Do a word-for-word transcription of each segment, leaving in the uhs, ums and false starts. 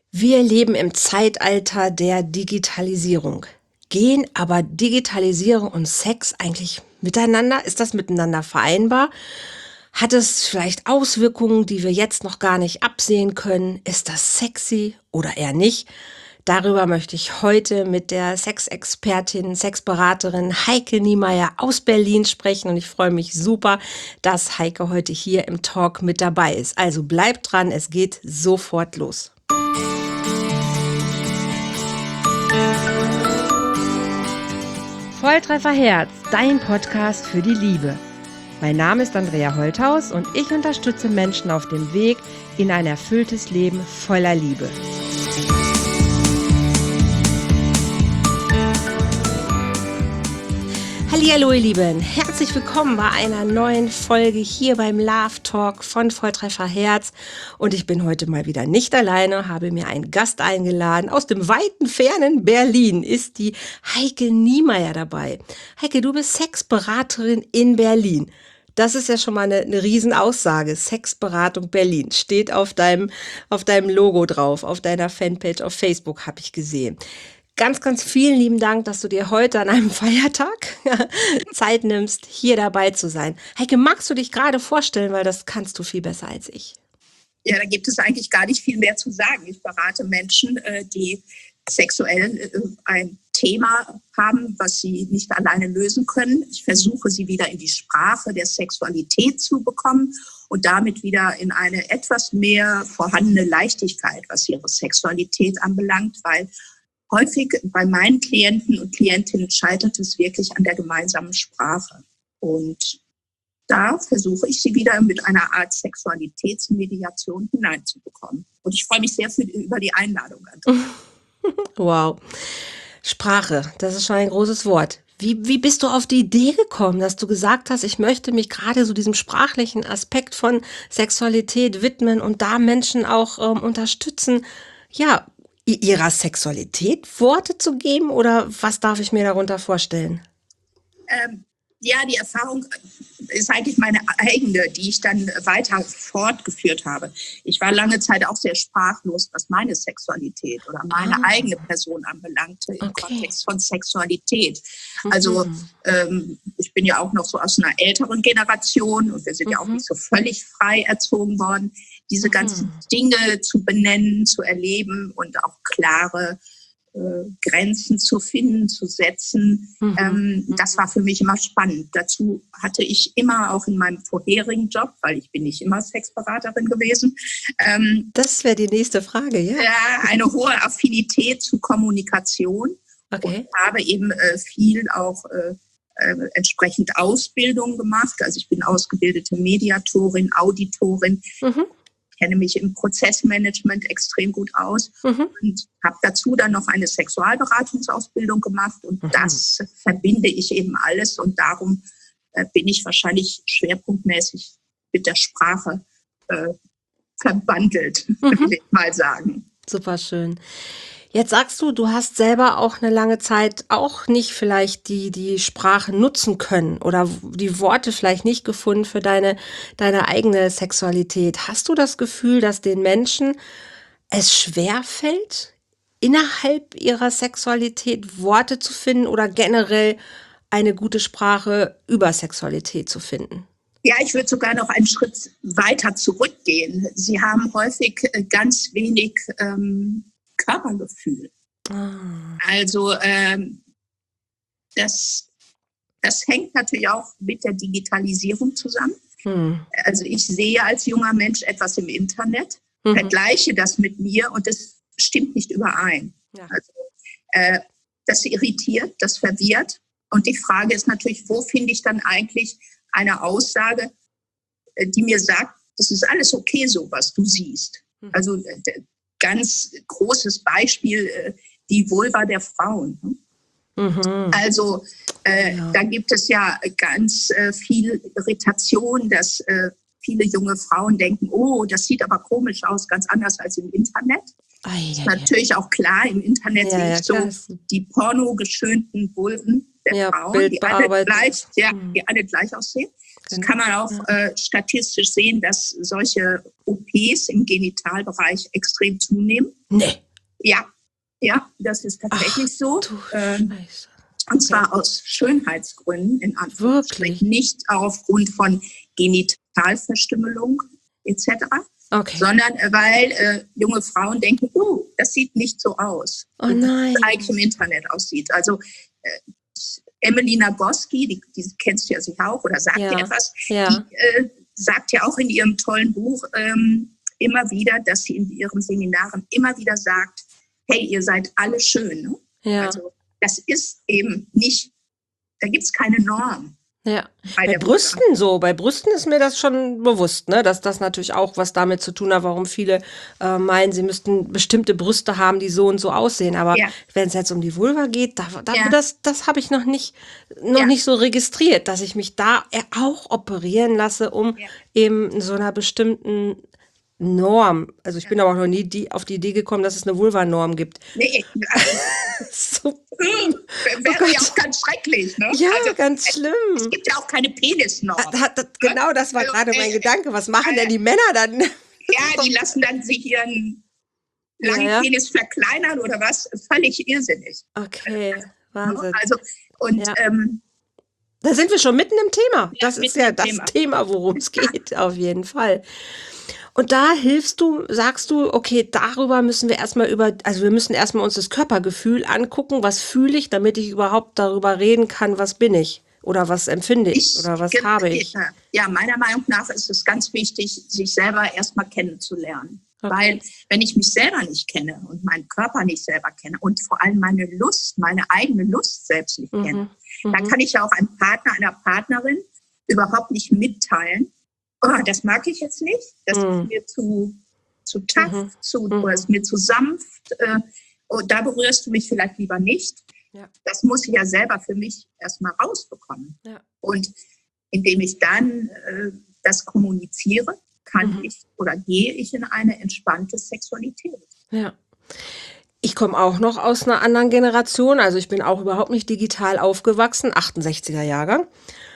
Wir leben im Zeitalter der Digitalisierung. Gehen aber Digitalisierung und Sex eigentlich miteinander? Ist das miteinander vereinbar? Hat es vielleicht Auswirkungen, die wir jetzt noch gar nicht absehen können? Ist das sexy oder eher nicht? Darüber möchte ich heute mit der Sexexpertin, Sexberaterin Heike Niemeyer aus Berlin sprechen und ich freue mich super, dass Heike heute hier im Talk mit dabei ist. Also bleibt dran, es geht sofort los. Volltreffer Herz, dein Podcast für die Liebe. Mein Name ist Andrea Holthaus und ich unterstütze Menschen auf dem Weg in ein erfülltes Leben voller Liebe. Hallihallo ihr Lieben, herzlich willkommen bei einer neuen Folge hier beim Love Talk von Volltreffer Herz. Und ich bin heute mal wieder nicht alleine, habe mir einen Gast eingeladen. Aus dem weiten, fernen Berlin ist die Heike Niemeyer dabei. Heike, du bist Sexberaterin in Berlin. Das ist ja schon mal eine, eine Riesenaussage. Sexberatung Berlin steht auf deinem, auf deinem Logo drauf, auf deiner Fanpage auf Facebook habe ich gesehen. Ganz, ganz vielen lieben Dank, dass du dir heute an einem Feiertag Zeit nimmst, hier dabei zu sein. Heike, magst du dich gerade vorstellen, weil das kannst du viel besser als ich. Ja, da gibt es eigentlich gar nicht viel mehr zu sagen. Ich berate Menschen, die sexuell ein Thema haben, was sie nicht alleine lösen können. Ich versuche, sie wieder in die Sprache der Sexualität zu bekommen und damit wieder in eine etwas mehr vorhandene Leichtigkeit, was ihre Sexualität anbelangt, weil häufig bei meinen Klienten und Klientinnen scheitert es wirklich an der gemeinsamen Sprache. Und da versuche ich sie wieder mit einer Art Sexualitätsmediation hineinzubekommen. Und ich freue mich sehr für, über die Einladung. Wow. Sprache, das ist schon ein großes Wort. Wie, wie bist du auf die Idee gekommen, dass du gesagt hast, ich möchte mich gerade so diesem sprachlichen Aspekt von Sexualität widmen und da Menschen auch ähm, unterstützen, ja, ihrer Sexualität Worte zu geben oder was darf ich mir darunter vorstellen? Ähm, ja, die Erfahrung ist eigentlich meine eigene, die ich dann weiter fortgeführt habe. Ich war lange Zeit auch sehr sprachlos, was meine Sexualität oder meine ah. eigene Person anbelangte im okay. Kontext von Sexualität. Also mhm. ähm, ich bin ja auch noch so aus einer älteren Generation und wir sind mhm. ja auch nicht so völlig frei erzogen worden, diese ganzen mhm. Dinge zu benennen, zu erleben und auch klare äh, Grenzen zu finden, zu setzen. Mhm. Ähm, das war für mich immer spannend. Dazu hatte ich immer auch in meinem vorherigen Job, weil ich bin nicht immer Sexberaterin gewesen. Ähm, das wäre die nächste Frage, ja. Ja, eine hohe Affinität zu Kommunikation okay. und habe eben äh, viel auch äh, äh, entsprechend Ausbildung gemacht. Also ich bin ausgebildete Mediatorin, Auditorin. Mhm. Kenne mich im Prozessmanagement extrem gut aus mhm. und habe dazu dann noch eine Sexualberatungsausbildung gemacht und mhm. das verbinde ich eben alles und darum äh, bin ich wahrscheinlich schwerpunktmäßig mit der Sprache äh, verbandelt, mhm. will ich mal sagen. Super schön. Jetzt sagst du, du hast selber auch eine lange Zeit auch nicht vielleicht die, die Sprache nutzen können oder die Worte vielleicht nicht gefunden für deine, deine eigene Sexualität. Hast du das Gefühl, dass den Menschen es schwerfällt, innerhalb ihrer Sexualität Worte zu finden oder generell eine gute Sprache über Sexualität zu finden? Ja, ich würde sogar noch einen Schritt weiter zurückgehen. Sie haben häufig ganz wenig ähm, Körpergefühl. Ah. Also ähm, das, das hängt natürlich auch mit der Digitalisierung zusammen. Hm. Also ich sehe als junger Mensch etwas im Internet, mhm. vergleiche das mit mir und das stimmt nicht überein. Ja. Also, äh, das irritiert, das verwirrt. Und die Frage ist natürlich, wo finde ich dann eigentlich eine Aussage, die mir sagt, das ist alles okay so, was du siehst. Mhm. Also äh, ganz großes Beispiel, die Vulva der Frauen. Mhm. Also äh, ja. da gibt es ja ganz äh, viel Irritation, dass äh, viele junge Frauen denken, oh, das sieht aber komisch aus, ganz anders als im Internet. Ah, ja, ist natürlich ja. auch klar, im Internet ja, sehe ich ja, so die pornogeschönten Vulven der ja, Frauen, die alle, gleich, ja, mhm. die alle gleich aussehen. Das kann man auch äh, statistisch sehen, dass solche O Ps im Genitalbereich extrem zunehmen. Nee. Ja, ja, das ist tatsächlich Ach, so. du Ähm, Scheiße. und zwar aus Schönheitsgründen, in Anführungsstrichen, nicht aufgrund von Genitalverstümmelung et cetera, Okay. sondern äh, weil äh, junge Frauen denken, uh, das sieht nicht so aus, Oh wie nein. es eigentlich im Internet aussieht. Also äh, Emily Nagoski, die, die kennst du ja sicher auch oder sagt Ja, dir etwas, ja. die äh, sagt ja auch in ihrem tollen Buch ähm, immer wieder, dass sie in ihren Seminaren immer wieder sagt, hey, ihr seid alle schön. Ne? Ja. Also das ist eben nicht, da gibt es keine Norm. Ja, Bei bei der Brüsten Mutter. so, bei Brüsten ist mir das schon bewusst, ne, dass das natürlich auch was damit zu tun hat, warum viele äh, meinen, sie müssten bestimmte Brüste haben, die so und so aussehen. Aber Ja, wenn es jetzt um die Vulva geht, da, da, ja, das, das habe ich noch nicht, noch ja, nicht so registriert, dass ich mich da äh, auch operieren lasse, um ja. eben so einer bestimmten Norm. Also ich Ja. bin aber auch noch nie die, auf die Idee gekommen, dass es eine Vulva-Norm gibt. Nee, also, So, hm, oh wäre ja Gott. auch ganz schrecklich. Ne? Ja, Also ganz es, es schlimm. gibt ja auch keine Penisnorm. Ah, das, Ne? genau, das war Also, gerade mein äh, Gedanke. Was machen denn äh, die Männer dann? ja, die lassen dann sich ihren Ja, langen ja. Penis verkleinern oder was? Völlig irrsinnig. Okay, Ne? Wahnsinn. Also, und Ja. ähm, Da sind wir schon mitten im Thema. ja, Das ist mitten ja im das Thema. Thema, worum es geht, auf jeden Fall. Und da hilfst du, sagst du, okay, darüber müssen wir erstmal über, also wir müssen erstmal uns das Körpergefühl angucken, was fühle ich, damit ich überhaupt darüber reden kann, was bin ich oder was empfinde ich Ich, oder was ge- habe ich. ja, ja, meiner Meinung nach ist es ganz wichtig, sich selber erstmal kennenzulernen. Okay. Weil wenn ich mich selber nicht kenne und meinen Körper nicht selber kenne und vor allem meine Lust, meine eigene Lust selbst nicht kenne, Mhm. dann Mhm. kann ich ja auch einem Partner, einer Partnerin überhaupt nicht mitteilen, oh, das mag ich jetzt nicht, das Mhm. ist mir zu, zu tough, Mhm. zu, Mhm. oder ist mir zu sanft, äh, und da berührst du mich vielleicht lieber nicht. Ja. Das muss ich ja selber für mich erstmal rausbekommen. Ja. Und indem ich dann äh, das kommuniziere, kann Mhm. ich oder gehe ich in eine entspannte Sexualität. Ja. Ich komme auch noch aus einer anderen Generation, also ich bin auch überhaupt nicht digital aufgewachsen, achtundsechziger Jahrgang.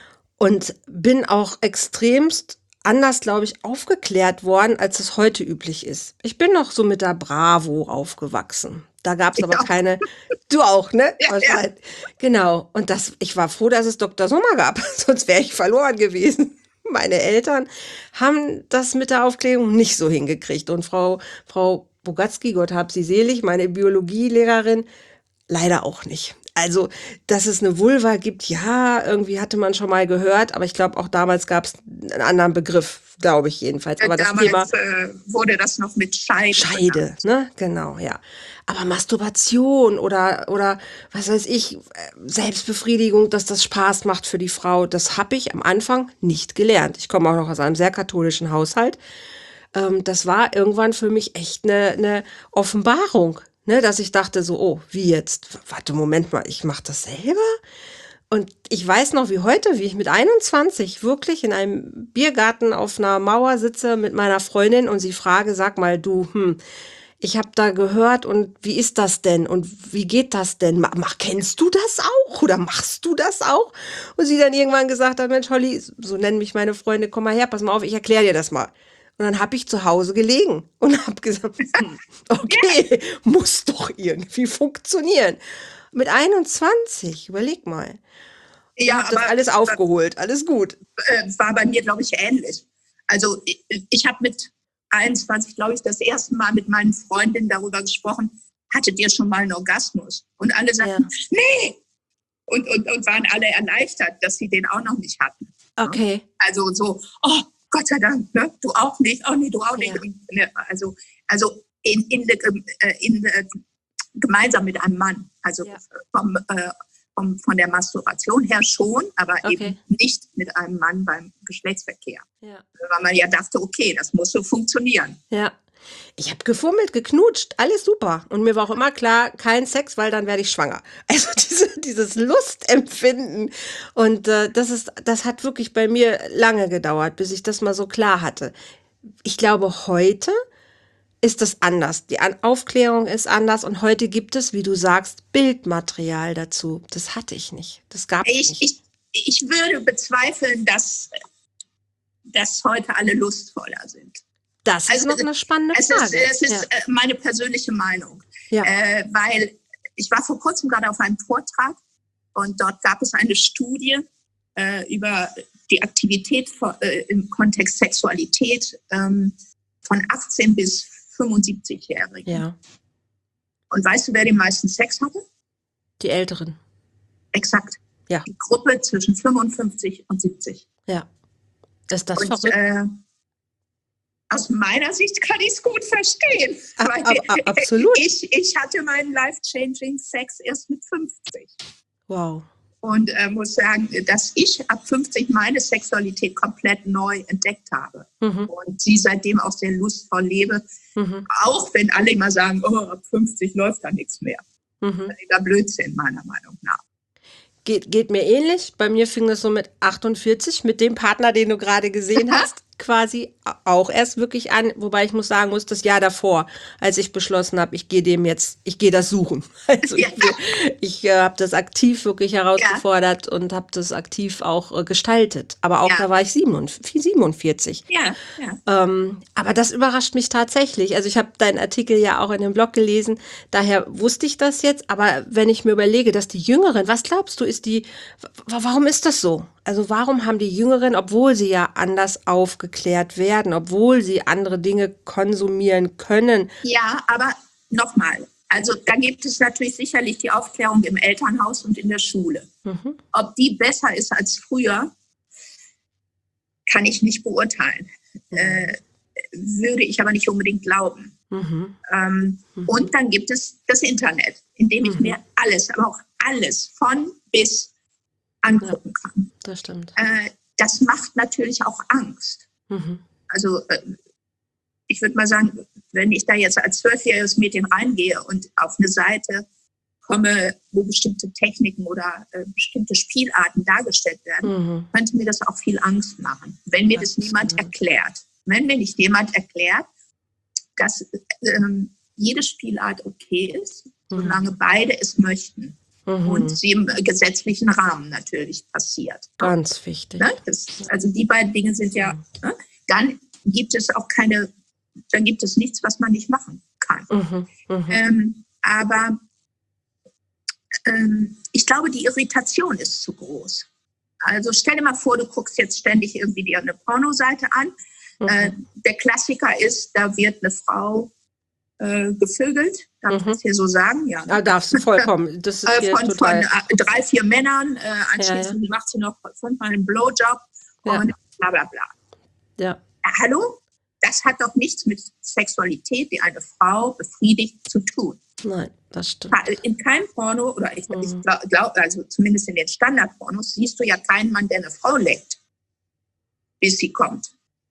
Und bin auch extremst anders, glaube ich, aufgeklärt worden, als es heute üblich ist. Ich bin noch so mit der Bravo aufgewachsen. Da gab es Ich aber auch. keine. Du auch, ne? Ja, ja. Wahrscheinlich. Genau. Und das, ich war froh, dass es Doktor Sommer gab, sonst wäre ich verloren gewesen. Meine Eltern haben das mit der Aufklärung nicht so hingekriegt. Und Frau, Frau Bogatzky, Gott hab sie selig, meine Biologielehrerin, leider auch nicht. Also, dass es eine Vulva gibt, ja, irgendwie hatte man schon mal gehört, aber ich glaube, auch damals gab es einen anderen Begriff, glaube ich jedenfalls. Aber das Thema Damals äh, wurde das noch mit Scheide. Scheide, benannt. ne? Genau, ja. Aber Masturbation oder, oder was weiß ich, äh, Selbstbefriedigung, dass das Spaß macht für die Frau, das habe ich am Anfang nicht gelernt. Ich komme auch noch aus einem sehr katholischen Haushalt. Ähm, das war irgendwann für mich echt eine, eine Offenbarung, ne? Dass ich dachte so, oh, wie jetzt? Warte, Moment mal, ich mache das selber? Und ich weiß noch wie heute, wie ich mit einundzwanzig wirklich in einem Biergarten auf einer Mauer sitze mit meiner Freundin und sie frage, sag mal, du, hm, ich habe da gehört und wie ist das denn und wie geht das denn? Ma- Mach, kennst du das auch oder machst du das auch? Und sie dann irgendwann gesagt hat, Mensch, Holly, so nennen mich meine Freunde, komm mal her, pass mal auf, ich erkläre dir das mal. Und dann habe ich zu Hause gelegen und habe gesagt, hm, okay, muss doch irgendwie funktionieren. Mit einundzwanzig, überleg mal. Ich Ja, habe das aber alles aufgeholt, alles gut. äh, war bei mir, glaube ich, ähnlich. Also ich, ich habe mit einundzwanzig, glaube ich, das erste Mal mit meinen Freundinnen darüber gesprochen, hattet ihr schon mal einen Orgasmus? Und alle sagten, Ja. nee. Und, und, und waren alle erleichtert, dass sie den auch noch nicht hatten. Okay. Also so, oh, Gott sei Dank, ne? Du auch nicht, oh nee, du auch nicht. Ja. Und, ne, also also in, in, in, in, in, gemeinsam mit einem Mann. Also Ja. vom, äh, vom, von der Masturbation her schon, aber Okay. eben nicht mit einem Mann beim Geschlechtsverkehr. Ja. Weil man ja dachte, okay, das muss so funktionieren. Ja. Ich habe gefummelt, geknutscht, alles super. Und mir war auch immer klar, kein Sex, weil dann werde ich schwanger. Also diese, dieses Lustempfinden. Und äh, das ist, das hat wirklich bei mir lange gedauert, bis ich das mal so klar hatte. Ich glaube, heute ist das anders. Die An Aufklärung ist anders und heute gibt es, wie du sagst, Bildmaterial dazu. Das hatte ich nicht. Das gab es Ich, nicht. ich, ich würde bezweifeln, dass dass heute alle lustvoller sind. Das ist also, noch eine spannende es Frage. Ist, es ist ja. meine persönliche Meinung. Ja. Äh, weil ich war vor kurzem gerade auf einem Vortrag und dort gab es eine Studie äh, über die Aktivität von, äh, im Kontext Sexualität ähm, von achtzehn bis fünfundsiebzig-Jährigen. Ja. Und weißt du, wer den meisten Sex hatte? Die Älteren. Exakt. Ja. Die Gruppe zwischen fünfundfünfzig und siebzig. Ja. Ist das und, verrückt? Äh, aus meiner Sicht kann ich es gut verstehen. Ab, weil ab, ab, absolut. Ich, ich hatte meinen life-changing Sex erst mit fünfzig. Wow. Und äh, muss sagen, dass ich ab fünfzig meine Sexualität komplett neu entdeckt habe. Mhm. Und sie seitdem auch sehr lustvoll lebe. Mhm. Auch wenn alle immer sagen, oh, ab fünfzig läuft da nichts mehr. Mhm. Das ist Blödsinn, meiner Meinung nach. Geht, geht mir ähnlich. Bei mir fing das so mit achtundvierzig, mit dem Partner, den du gerade gesehen hast, quasi auch erst wirklich an. Wobei ich muss sagen muss, das Jahr davor, als ich beschlossen habe, ich gehe dem jetzt, ich gehe das suchen. Also ja. ich, ich äh, habe das aktiv wirklich herausgefordert ja. und habe das aktiv auch äh, gestaltet. Aber auch ja. da war ich siebenundvierzig. Ja, ja. Ähm, aber das überrascht mich tatsächlich. Also ich habe deinen Artikel ja auch in dem Blog gelesen, daher wusste ich das jetzt. Aber wenn ich mir überlege, dass die Jüngeren, was glaubst du, ist die, warum ist das so? Also warum haben die Jüngeren, obwohl sie ja anders aufgeklärt werden, obwohl sie andere Dinge konsumieren können? Ja, aber nochmal, also da gibt es natürlich sicherlich die Aufklärung im Elternhaus und in der Schule. Mhm. Ob die besser ist als früher, kann ich nicht beurteilen. Mhm. Äh, würde ich aber nicht unbedingt glauben. Mhm. Ähm, mhm. Und dann gibt es das Internet, in dem ich mhm. mir alles, aber auch alles von bis angucken ja, kann. Das stimmt. Äh, das macht natürlich auch Angst. Mhm. Also äh, ich würde mal sagen, wenn ich da jetzt als zwölfjähriges Mädchen reingehe und auf eine Seite komme, wo bestimmte Techniken oder äh, bestimmte Spielarten dargestellt werden, mhm. könnte mir das auch viel Angst machen, wenn mir das, das niemand erklärt. Wenn mir nicht jemand erklärt, dass ähm, jede Spielart okay ist, mhm. solange beide es möchten. Mhm. Und sie im gesetzlichen Rahmen natürlich passiert. Ganz wichtig. Ne? Das, also die beiden Dinge sind ja, mhm. ne? Dann gibt es auch keine, dann gibt es nichts, was man nicht machen kann. Mhm. Mhm. Ähm, aber ähm, ich glaube, die Irritation ist zu groß. Also stell dir mal vor, du guckst jetzt ständig irgendwie dir eine Pornoseite an. Mhm. Äh, der Klassiker ist, da wird eine Frau Äh, gevögelt, darf ich mhm. das hier so sagen? Ja, ja darfst du vollkommen. Das ist äh, hier von, total von äh, drei, vier Männern, äh, anschließend ja, ja. macht sie noch fünfmal einen Blowjob ja. und bla bla bla. Ja. Ja, hallo? Das hat doch nichts mit Sexualität, die eine Frau befriedigt, zu tun. Nein, das stimmt. In keinem Porno, oder ich, mhm. ich glaube, glaub, also zumindest in den Standardpornos, siehst du ja keinen Mann, der eine Frau leckt, bis sie kommt.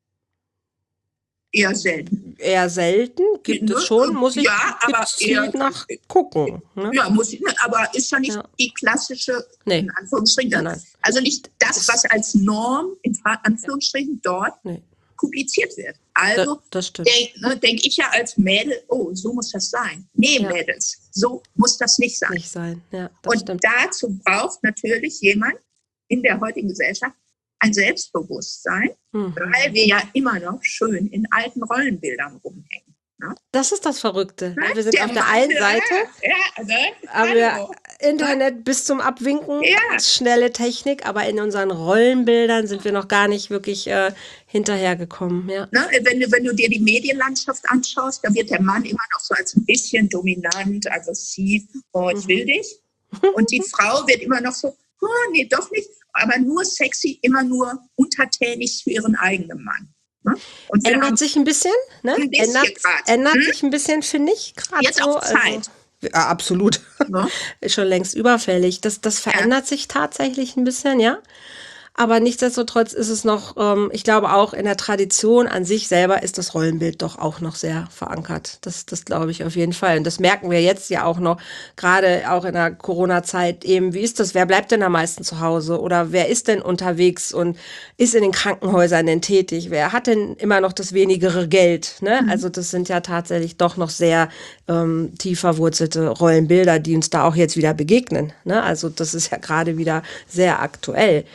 Eher selten. Eher selten? Gibt ne? es schon? Muss ich ja, aber eher nachgucken. Ne? Ja, muss ich, aber ist ja nicht ja. die klassische, nee. in Anführungsstrichen, nein, nein. also nicht das, was als Norm, in Anführungsstrichen, dort nee. publiziert wird. Also das, das denke ne, denk ich ja als Mädel, oh, so muss das sein. Nee, ja. Mädels, so muss das nicht sein. Nicht sein. Ja, das Und stimmt. dazu braucht natürlich jemand in der heutigen Gesellschaft ein Selbstbewusstsein, mhm. weil wir ja immer noch schön in alten Rollenbildern rumhängen. Ne? Das ist das Verrückte. Ne? Wir sind der auf der Mann, einen Seite, ja, ne? aber wir, Internet ne? bis zum Abwinken, ja. schnelle Technik, aber in unseren Rollenbildern sind wir noch gar nicht wirklich äh, hinterhergekommen. Ja. Ne? Wenn, du, wenn du dir die Medienlandschaft anschaust, da wird der Mann immer noch so als ein bisschen dominant, aggressiv, oh, ich mhm. will dich. Und die Frau wird immer noch so, oh, nee, doch nicht. Aber nur sexy, immer nur untertänig für ihren eigenen Mann. Ne? Und ändert sich ein bisschen, ne? Ein bisschen ändert ändert hm? sich ein bisschen, finde ich. Jetzt so, auch Zeit. Also, ja, absolut. Ja. Ist schon längst überfällig. Das, das verändert ja. sich tatsächlich ein bisschen, ja. Aber nichtsdestotrotz ist es noch, ähm, ich glaube auch in der Tradition an sich selber ist das Rollenbild doch auch noch sehr verankert. Das, das glaube ich auf jeden Fall. Und das merken wir jetzt ja auch noch, gerade auch in der Corona-Zeit eben. Wie ist das? Wer bleibt denn am meisten zu Hause? Oder wer ist denn unterwegs und ist in den Krankenhäusern denn tätig? Wer hat denn immer noch das wenigere Geld? Ne? Mhm. Also das sind ja tatsächlich doch noch sehr ähm, tief verwurzelte Rollenbilder, die uns da auch jetzt wieder begegnen. Ne? Also das ist ja gerade wieder sehr aktuell. Und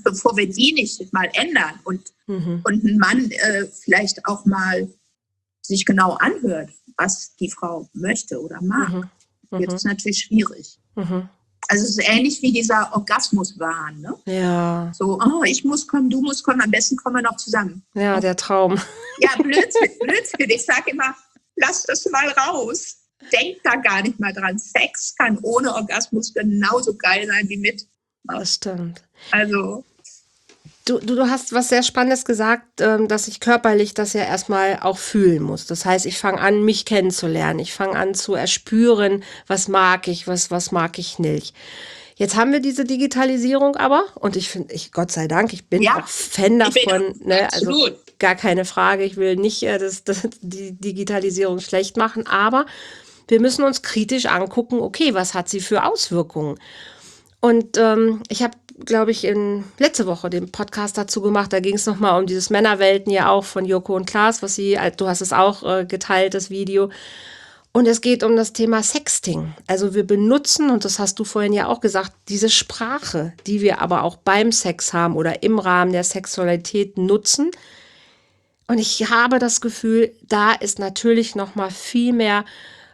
Und bevor wir die nicht mal ändern und, mhm. und ein Mann äh, vielleicht auch mal sich genau anhört, was die Frau möchte oder mag, mhm. wird es natürlich schwierig. Mhm. Also es ist ähnlich wie dieser Orgasmuswahn, ne? Ja. So, oh, ich muss kommen, du musst kommen, am besten kommen wir noch zusammen. Ja, der Traum. Ja, Blödsinn, Blödsinn. Ich sage immer, lass das mal raus. Denk da gar nicht mal dran. Sex kann ohne Orgasmus genauso geil sein wie mit. Das stimmt. Also... Du, du, du hast was sehr Spannendes gesagt, ähm, dass ich körperlich das ja erstmal auch fühlen muss. Das heißt, ich fange an, mich kennenzulernen. Ich fange an zu erspüren, was mag ich, was, was mag ich nicht. Jetzt haben wir diese Digitalisierung aber, und ich finde, ich, Gott sei Dank, ich bin ja, auch Fan davon, ne? Also gar keine Frage, ich will nicht äh, das, das, die Digitalisierung schlecht machen, aber wir müssen uns kritisch angucken, okay, was hat sie für Auswirkungen? Und ähm, ich habe, glaube ich, in letzte Woche den Podcast dazu gemacht. Da ging es nochmal um dieses Männerwelten ja auch von Joko und Klaas, was sie, du hast es auch äh, geteilt, das Video. Und es geht um das Thema Sexting. Also wir benutzen, und das hast du vorhin ja auch gesagt, diese Sprache, die wir aber auch beim Sex haben oder im Rahmen der Sexualität nutzen. Und ich habe das Gefühl, da ist natürlich nochmal viel mehr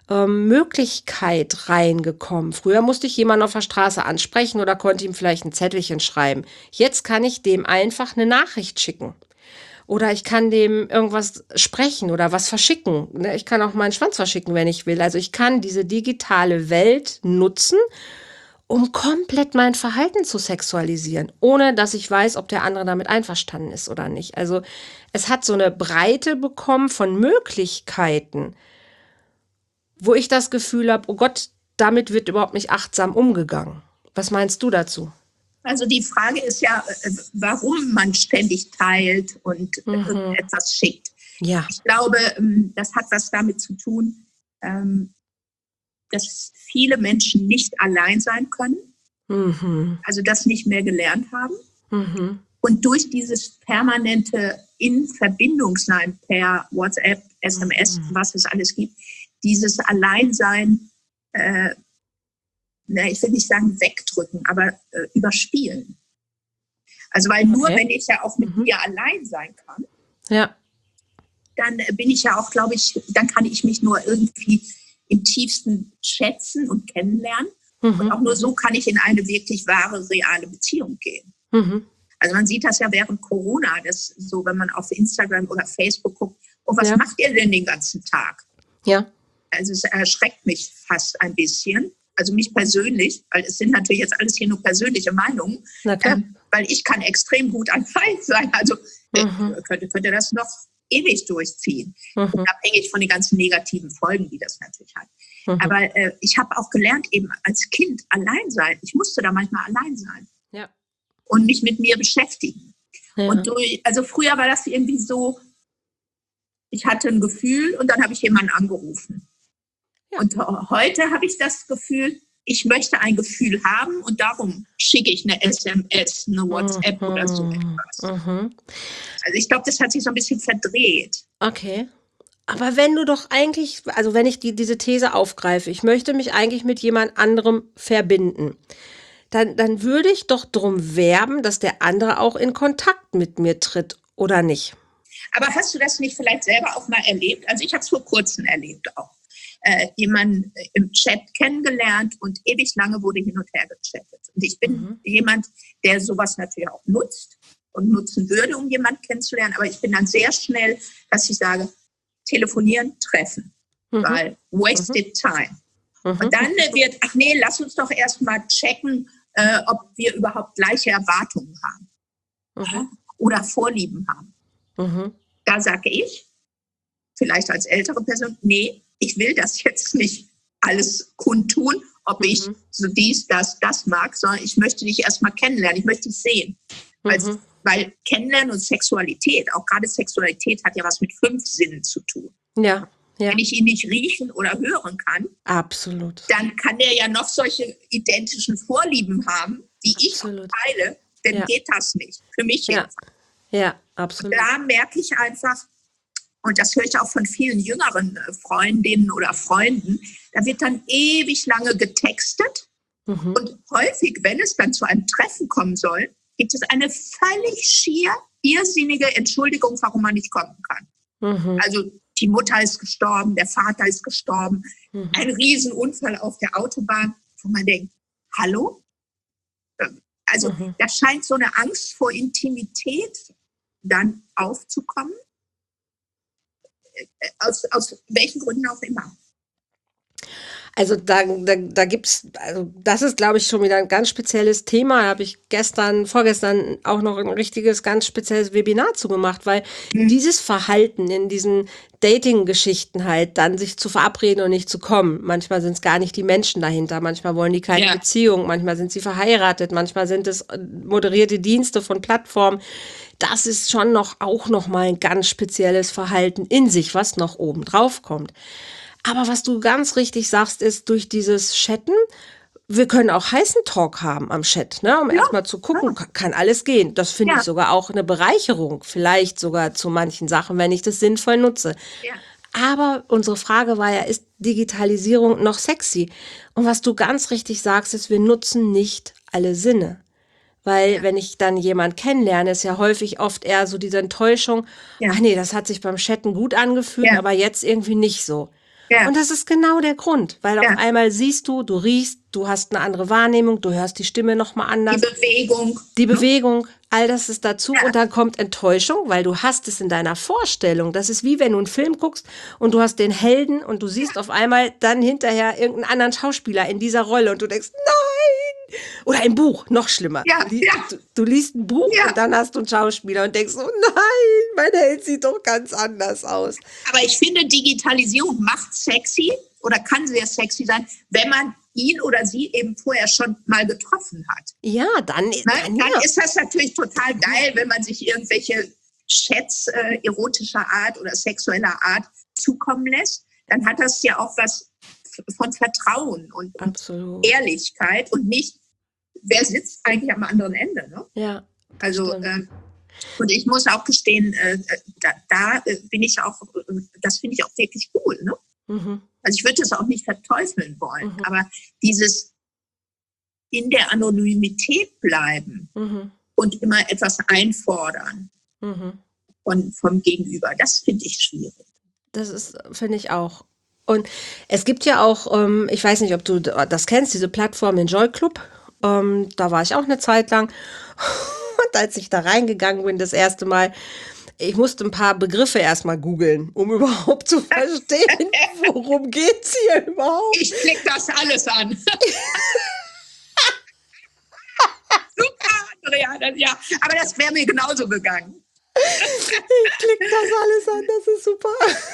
Möglichkeit reingekommen. Früher musste ich jemanden auf der Straße ansprechen oder konnte ihm vielleicht ein Zettelchen schreiben. Jetzt kann ich dem einfach eine Nachricht schicken. Oder ich kann dem irgendwas sprechen oder was verschicken. Ich kann auch meinen Schwanz verschicken, wenn ich will. Also ich kann diese digitale Welt nutzen, um komplett mein Verhalten zu sexualisieren, ohne dass ich weiß, ob der andere damit einverstanden ist oder nicht. Also es hat so eine Breite bekommen von Möglichkeiten, wo ich das Gefühl habe, oh Gott, damit wird überhaupt nicht achtsam umgegangen. Was meinst du dazu? Also die Frage ist ja, warum man ständig teilt und mhm. etwas schickt. Ja. Ich glaube, das hat was damit zu tun, dass viele Menschen nicht allein sein können, mhm. also das nicht mehr gelernt haben. Mhm. Und durch dieses permanente in Verbindung sein per WhatsApp, S M S, mhm. was es alles gibt, dieses Alleinsein, äh, na, ich will nicht sagen wegdrücken, aber äh, überspielen. Also weil nur, okay. wenn ich ja auch mit mhm. mir allein sein kann, ja. dann bin ich ja auch, glaube ich, dann kann ich mich nur irgendwie im tiefsten schätzen und kennenlernen. Mhm. Und auch nur so kann ich in eine wirklich wahre, reale Beziehung gehen. Mhm. Also man sieht das ja während Corona, das so, wenn man auf Instagram oder Facebook guckt, oh, was ja. macht ihr denn den ganzen Tag? Ja. Also es erschreckt mich fast ein bisschen, also mich persönlich, weil es sind natürlich jetzt alles hier nur persönliche Meinungen, ähm, weil ich kann extrem gut ein Feind sein, also mhm. äh, könnte, könnte das noch ewig durchziehen, mhm. unabhängig von den ganzen negativen Folgen, die das natürlich hat. Mhm. Aber äh, ich habe auch gelernt, eben als Kind allein sein, ich musste da manchmal allein sein ja. und mich mit mir beschäftigen. Ja. Und durch, also früher war das irgendwie so, ich hatte ein Gefühl und dann habe ich jemanden angerufen. Ja. Und heute habe ich das Gefühl, ich möchte ein Gefühl haben und darum schicke ich eine S M S, eine WhatsApp mhm. oder so etwas. Mhm. Also ich glaube, das hat sich so ein bisschen verdreht. Okay. Aber wenn du doch eigentlich, also wenn ich die, diese These aufgreife, ich möchte mich eigentlich mit jemand anderem verbinden, dann, dann würde ich doch darum werben, dass der andere auch in Kontakt mit mir tritt, oder nicht? Aber hast du das nicht vielleicht selber auch mal erlebt? Also ich habe es vor kurzem erlebt auch. Äh, jemanden im Chat kennengelernt und ewig lange wurde hin und her gechattet. Und ich bin mhm. jemand, der sowas natürlich auch nutzt und nutzen würde, um jemanden kennenzulernen. Aber ich bin dann sehr schnell, dass ich sage, telefonieren, treffen. Mhm. Weil wasted mhm. time. Mhm. Und dann äh, wird, ach nee, lass uns doch erst mal checken, äh, ob wir überhaupt gleiche Erwartungen haben. Mhm. Oder Vorlieben haben. Mhm. Da sage ich, vielleicht als ältere Person, nee, ich will das jetzt nicht alles kundtun, ob ich mhm. so dies, das, das mag, sondern ich möchte dich erstmal kennenlernen, ich möchte dich sehen. Mhm. Weil, weil Kennenlernen und Sexualität, auch gerade Sexualität hat ja was mit fünf Sinnen zu tun. Ja, ja. Wenn ich ihn nicht riechen oder hören kann, absolut, dann kann der ja noch solche identischen Vorlieben haben, die absolut. Ich teile, dann ja. geht das nicht. Für mich ja. jedenfalls. Ja, absolut. Und da merke ich einfach, und das höre ich auch von vielen jüngeren Freundinnen oder Freunden, da wird dann ewig lange getextet. Mhm. Und häufig, wenn es dann zu einem Treffen kommen soll, gibt es eine völlig schier irrsinnige Entschuldigung, warum man nicht kommen kann. Mhm. Also die Mutter ist gestorben, der Vater ist gestorben, mhm. ein Riesenunfall auf der Autobahn, wo man denkt, hallo? Also mhm. da scheint so eine Angst vor Intimität dann aufzukommen, aus, aus welchen Gründen auch immer. Also da, da, da gibt's, also das ist, glaube ich, schon wieder ein ganz spezielles Thema. Da habe ich gestern, vorgestern auch noch ein richtiges, ganz spezielles Webinar zu gemacht, weil mhm. dieses Verhalten in diesen Dating-Geschichten halt, dann sich zu verabreden und nicht zu kommen. Manchmal sind es gar nicht die Menschen dahinter, manchmal wollen die keine ja. Beziehung, manchmal sind sie verheiratet, manchmal sind es moderierte Dienste von Plattformen. Das ist schon noch auch noch mal ein ganz spezielles Verhalten in sich, was noch oben drauf kommt. Aber was du ganz richtig sagst, ist durch dieses Chatten, wir können auch heißen Talk haben am Chat, ne, um ja, erstmal zu gucken, ja. kann alles gehen. Das finde ja. ich sogar auch eine Bereicherung, vielleicht sogar zu manchen Sachen, wenn ich das sinnvoll nutze. Ja. Aber unsere Frage war ja, ist Digitalisierung noch sexy? Und was du ganz richtig sagst, ist, wir nutzen nicht alle Sinne. Weil ja. wenn ich dann jemand kennenlerne, ist ja häufig oft eher so diese Enttäuschung, ja. ach nee, das hat sich beim Chatten gut angefühlt, ja. aber jetzt irgendwie nicht so. Ja. Und das ist genau der Grund, weil ja. auf einmal siehst du, du riechst, du hast eine andere Wahrnehmung, du hörst die Stimme nochmal anders. Die Bewegung. Die Bewegung, all das ist dazu ja. und dann kommt Enttäuschung, weil du hast es in deiner Vorstellung. Das ist wie wenn du einen Film guckst und du hast den Helden und du siehst ja. auf einmal dann hinterher irgendeinen anderen Schauspieler in dieser Rolle und du denkst, nein! Oder ein Buch, noch schlimmer. Ja, du, li- ja. du, du liest ein Buch ja. und dann hast du einen Schauspieler und denkst, oh nein, mein Held sieht doch ganz anders aus. Aber ich finde, Digitalisierung macht sexy oder kann sehr sexy sein, wenn man ihn oder sie eben vorher schon mal getroffen hat. Ja, dann, ne? dann, dann ja. ist das natürlich total geil, wenn man sich irgendwelche Chats äh, erotischer Art oder sexueller Art zukommen lässt. Dann hat das ja auch was von Vertrauen und, und Ehrlichkeit und nicht, wer sitzt eigentlich am anderen Ende. Ne? Ja. Also, äh, und ich muss auch gestehen, äh, da, da bin ich auch, das finde ich auch wirklich cool. Ne? Mhm. Also ich würde das auch nicht verteufeln wollen, mhm. aber dieses in der Anonymität bleiben mhm. und immer etwas einfordern mhm. von, vom Gegenüber, das finde ich schwierig. Das ist, finde ich auch. Und es gibt ja auch, ähm, ich weiß nicht, ob du das kennst, diese Plattform Enjoy Club. Ähm, da war ich auch eine Zeit lang. Und als ich da reingegangen bin, das erste Mal, ich musste ein paar Begriffe erstmal googeln, um überhaupt zu verstehen, worum geht's hier überhaupt. Ich klicke das alles an. Super, Andrea, das, ja. Aber das wäre mir genauso gegangen. Ich klicke das alles an, das ist super.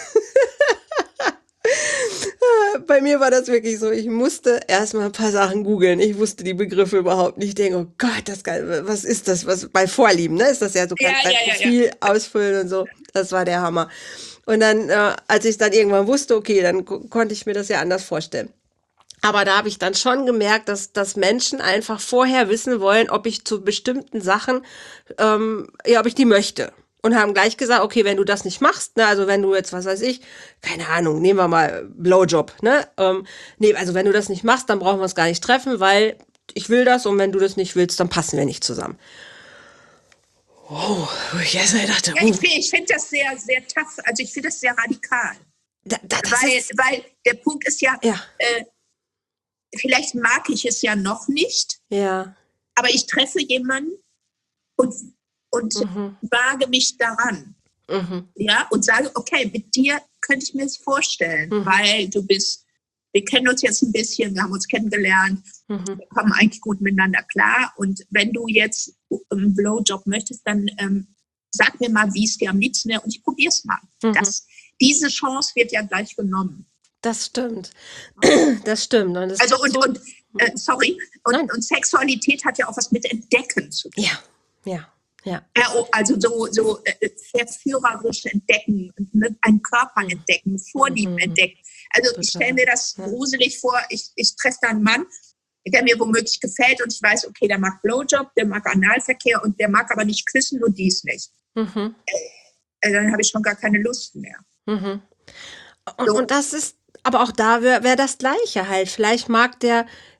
Bei mir war das wirklich so, ich musste erstmal ein paar Sachen googeln. Ich wusste die Begriffe überhaupt nicht. Ich denke, oh Gott, das geil, was ist das? Was bei Vorlieben, ne? Ist das ja, du kannst ja, dein ja, Profil ja, ja. ausfüllen und so. Das war der Hammer. Und dann, äh, als ich dann irgendwann wusste, okay, dann ko- konnte ich mir das ja anders vorstellen. Aber da habe ich dann schon gemerkt, dass, dass Menschen einfach vorher wissen wollen, ob ich zu bestimmten Sachen, ähm, ja, ob ich die möchte. Und haben gleich gesagt, okay, wenn du das nicht machst, ne, also wenn du jetzt, was weiß ich, keine Ahnung, nehmen wir mal Blowjob, ne, ähm, nee, also wenn du das nicht machst, dann brauchen wir uns gar nicht treffen, weil ich will das und wenn du das nicht willst, dann passen wir nicht zusammen. Oh, ich erst mal dachte, ja, ich finde ich find das sehr, sehr tough, also ich finde das sehr radikal. Da, da, das weil, ist, weil der Punkt ist ja, ja. Äh, vielleicht mag ich es ja noch nicht, ja. aber ich treffe jemanden und und mhm. wage mich daran, mhm. ja, und sage, okay, mit dir könnte ich mir das vorstellen, mhm. weil du bist, wir kennen uns jetzt ein bisschen, wir haben uns kennengelernt, mhm. wir kommen eigentlich gut miteinander klar und wenn du jetzt einen Blowjob möchtest, dann ähm, sag mir mal, wie es dir am liebsten wäre und ich probiere es mal. Mhm. Das, diese Chance wird ja gleich genommen. Das stimmt, das stimmt. Und das also und, so und äh, sorry, und, und Sexualität hat ja auch was mit Entdecken zu tun. Ja, ja. Ja. Also so, so äh, verführerisch entdecken, einen Körper entdecken, Vorlieben mhm. entdecken. Also Total. Ich stelle mir das ja. gruselig vor, ich, ich treffe da einen Mann, der mir womöglich gefällt und ich weiß, okay, der mag Blowjob, der mag Analverkehr und der mag aber nicht küssen und dies nicht. Mhm. Äh, dann habe ich schon gar keine Lust mehr. Mhm. Und, so. und das ist, aber auch da wäre wär das Gleiche halt. Vielleicht mag der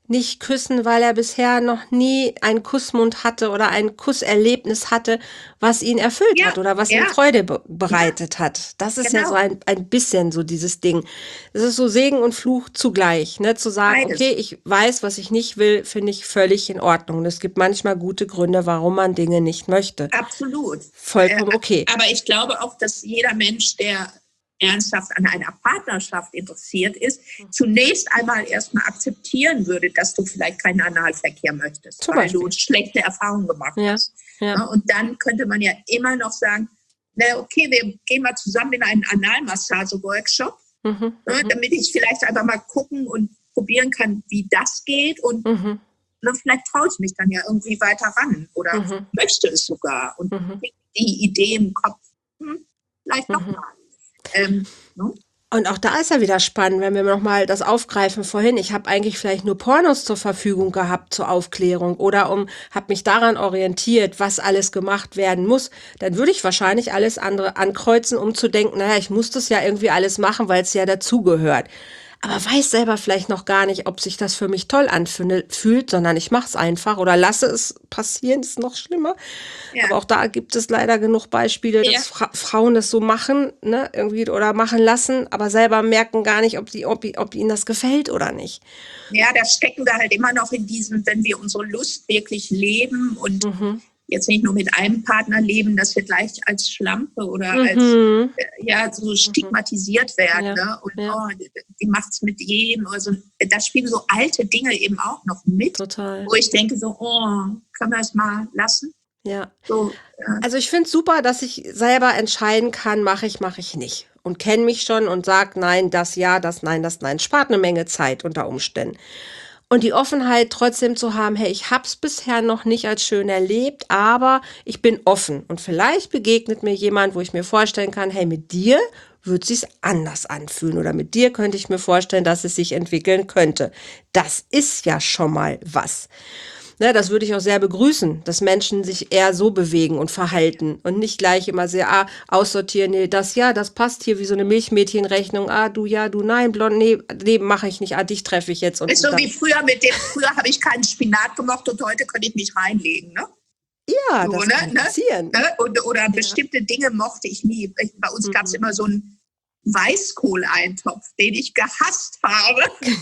nicht küssen, weil er bisher noch nie einen Kussmund hatte oder ein Kusserlebnis hatte, was ihn erfüllt Ja, hat oder was ihm ja, Freude be ja, bereitet hat. Das ist ja so genau. ein, ein bisschen so dieses Ding. Es ist so Segen und Fluch zugleich, ne? Zu sagen, okay, Beides. ich weiß, was ich nicht will, finde ich völlig in Ordnung. Und es gibt manchmal gute Gründe, warum man Dinge nicht möchte. Absolut. Äh, Vollkommen okay. aber ich glaube auch, dass jeder Mensch, der ernsthaft an einer Partnerschaft interessiert ist, zunächst einmal erstmal akzeptieren würde, dass du vielleicht keinen Analverkehr möchtest, Zum weil Beispiel. du schlechte Erfahrungen gemacht Ja, hast. ja. Ja, und dann könnte man ja immer noch sagen, na okay, wir gehen mal zusammen in einen Analmassage-Workshop, Mhm, ne, mhm, damit ich vielleicht einfach mal gucken und probieren kann, wie das geht. Und mhm, ne, vielleicht traue ich mich dann ja irgendwie weiter ran oder mhm, möchte es sogar und mhm, die Idee im Kopf, hm, vielleicht doch mhm. mal. Ähm, ne? Und auch da ist ja wieder spannend, wenn wir nochmal das aufgreifen vorhin. Ich habe eigentlich vielleicht nur Pornos zur Verfügung gehabt zur Aufklärung oder um, habe mich daran orientiert, was alles gemacht werden muss. Dann würde ich wahrscheinlich alles andere ankreuzen, um zu denken, naja, ich muss das ja irgendwie alles machen, weil es ja dazugehört. Aber weiß selber vielleicht noch gar nicht, ob sich das für mich toll anfühlt, sondern ich mache es einfach oder lasse es passieren, ist noch schlimmer. Ja. Aber auch da gibt es leider genug Beispiele, dass Ja. Fra Frauen das so machen, ne, irgendwie oder machen lassen, aber selber merken gar nicht, ob, die, ob, ob ihnen das gefällt oder nicht. Ja, da stecken wir halt immer noch in diesem, wenn wir unsere Lust wirklich leben und Mhm. jetzt nicht nur mit einem Partner leben, dass wir gleich als Schlampe oder als Mhm. äh, ja so stigmatisiert werden. Ja. Ne? Und Ja. oh, die, die macht's mit jedem. Also, da spielen so alte Dinge eben auch noch mit, Total. wo ich denke so, oh, können wir es mal lassen? Ja. So, äh, Also ich finde es super, dass ich selber entscheiden kann, mache ich, mache ich nicht. Und kenne mich schon und sage, nein, das ja, das nein, das nein. Spart eine Menge Zeit unter Umständen. Und die Offenheit trotzdem zu haben, hey, ich habe es bisher noch nicht als schön erlebt, aber ich bin offen. Und vielleicht begegnet mir jemand, wo ich mir vorstellen kann, hey, mit dir wird sich's anders anfühlen oder mit dir könnte ich mir vorstellen, dass es sich entwickeln könnte. Das ist ja schon mal was. Ne, das würde ich auch sehr begrüßen, dass Menschen sich eher so bewegen und verhalten und nicht gleich immer sehr ah, aussortieren, nee, das ja, das passt hier wie so eine Milchmädchenrechnung, ah, du ja, du nein, blond, nee, nee, mache ich nicht, ah, dich treffe ich jetzt. Und, ist so und wie früher mit dem, früher habe ich keinen Spinat gemocht und heute könnte ich mich reinlegen, ne? ja, So, das ne, kann ne, passieren. ne? Und, oder Ja. bestimmte Dinge mochte ich nie. Ich, bei uns Mhm. gab es immer so einen Weißkohleintopf, den ich gehasst habe.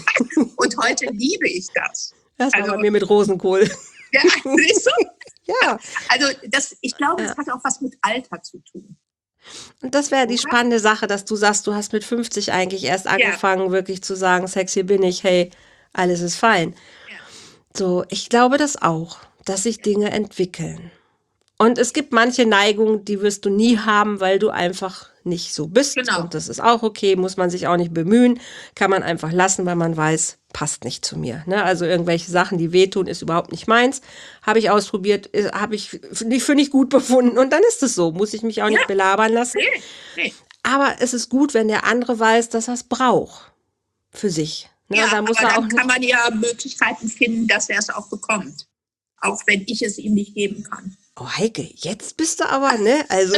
Und heute liebe ich das. Das war Also- bei mir mit Rosenkohl. Ja, siehst du? Ja, Also das, ich glaube, Ja. das hat auch was mit Alter zu tun. und das wäre die Oder? spannende Sache, dass du sagst, du hast mit fünfzig eigentlich erst angefangen, wirklich zu sagen, Sex, hier bin ich, hey, alles ist fein. Ja. So, ich glaube das auch, dass sich Dinge entwickeln. Und es gibt manche Neigungen, die wirst du nie haben, weil du einfach nicht so bist. Genau. Und das ist auch okay, muss man sich auch nicht bemühen. Kann man einfach lassen, weil man weiß, passt nicht zu mir. Ne? Also irgendwelche Sachen, die wehtun, ist überhaupt nicht meins. Habe ich ausprobiert, habe ich nicht für nicht gut befunden. Und dann ist es so. Muss ich mich auch Ja. nicht belabern lassen. Nee, nee. Aber es ist gut, wenn der andere weiß, dass er es braucht. Für sich. Ne? Ja, Und da muss aber er auch dann nicht. kann man ja Möglichkeiten finden, dass er es auch bekommt. Auch wenn ich es ihm nicht geben kann. Oh, Heike, jetzt bist du aber, ne? Also,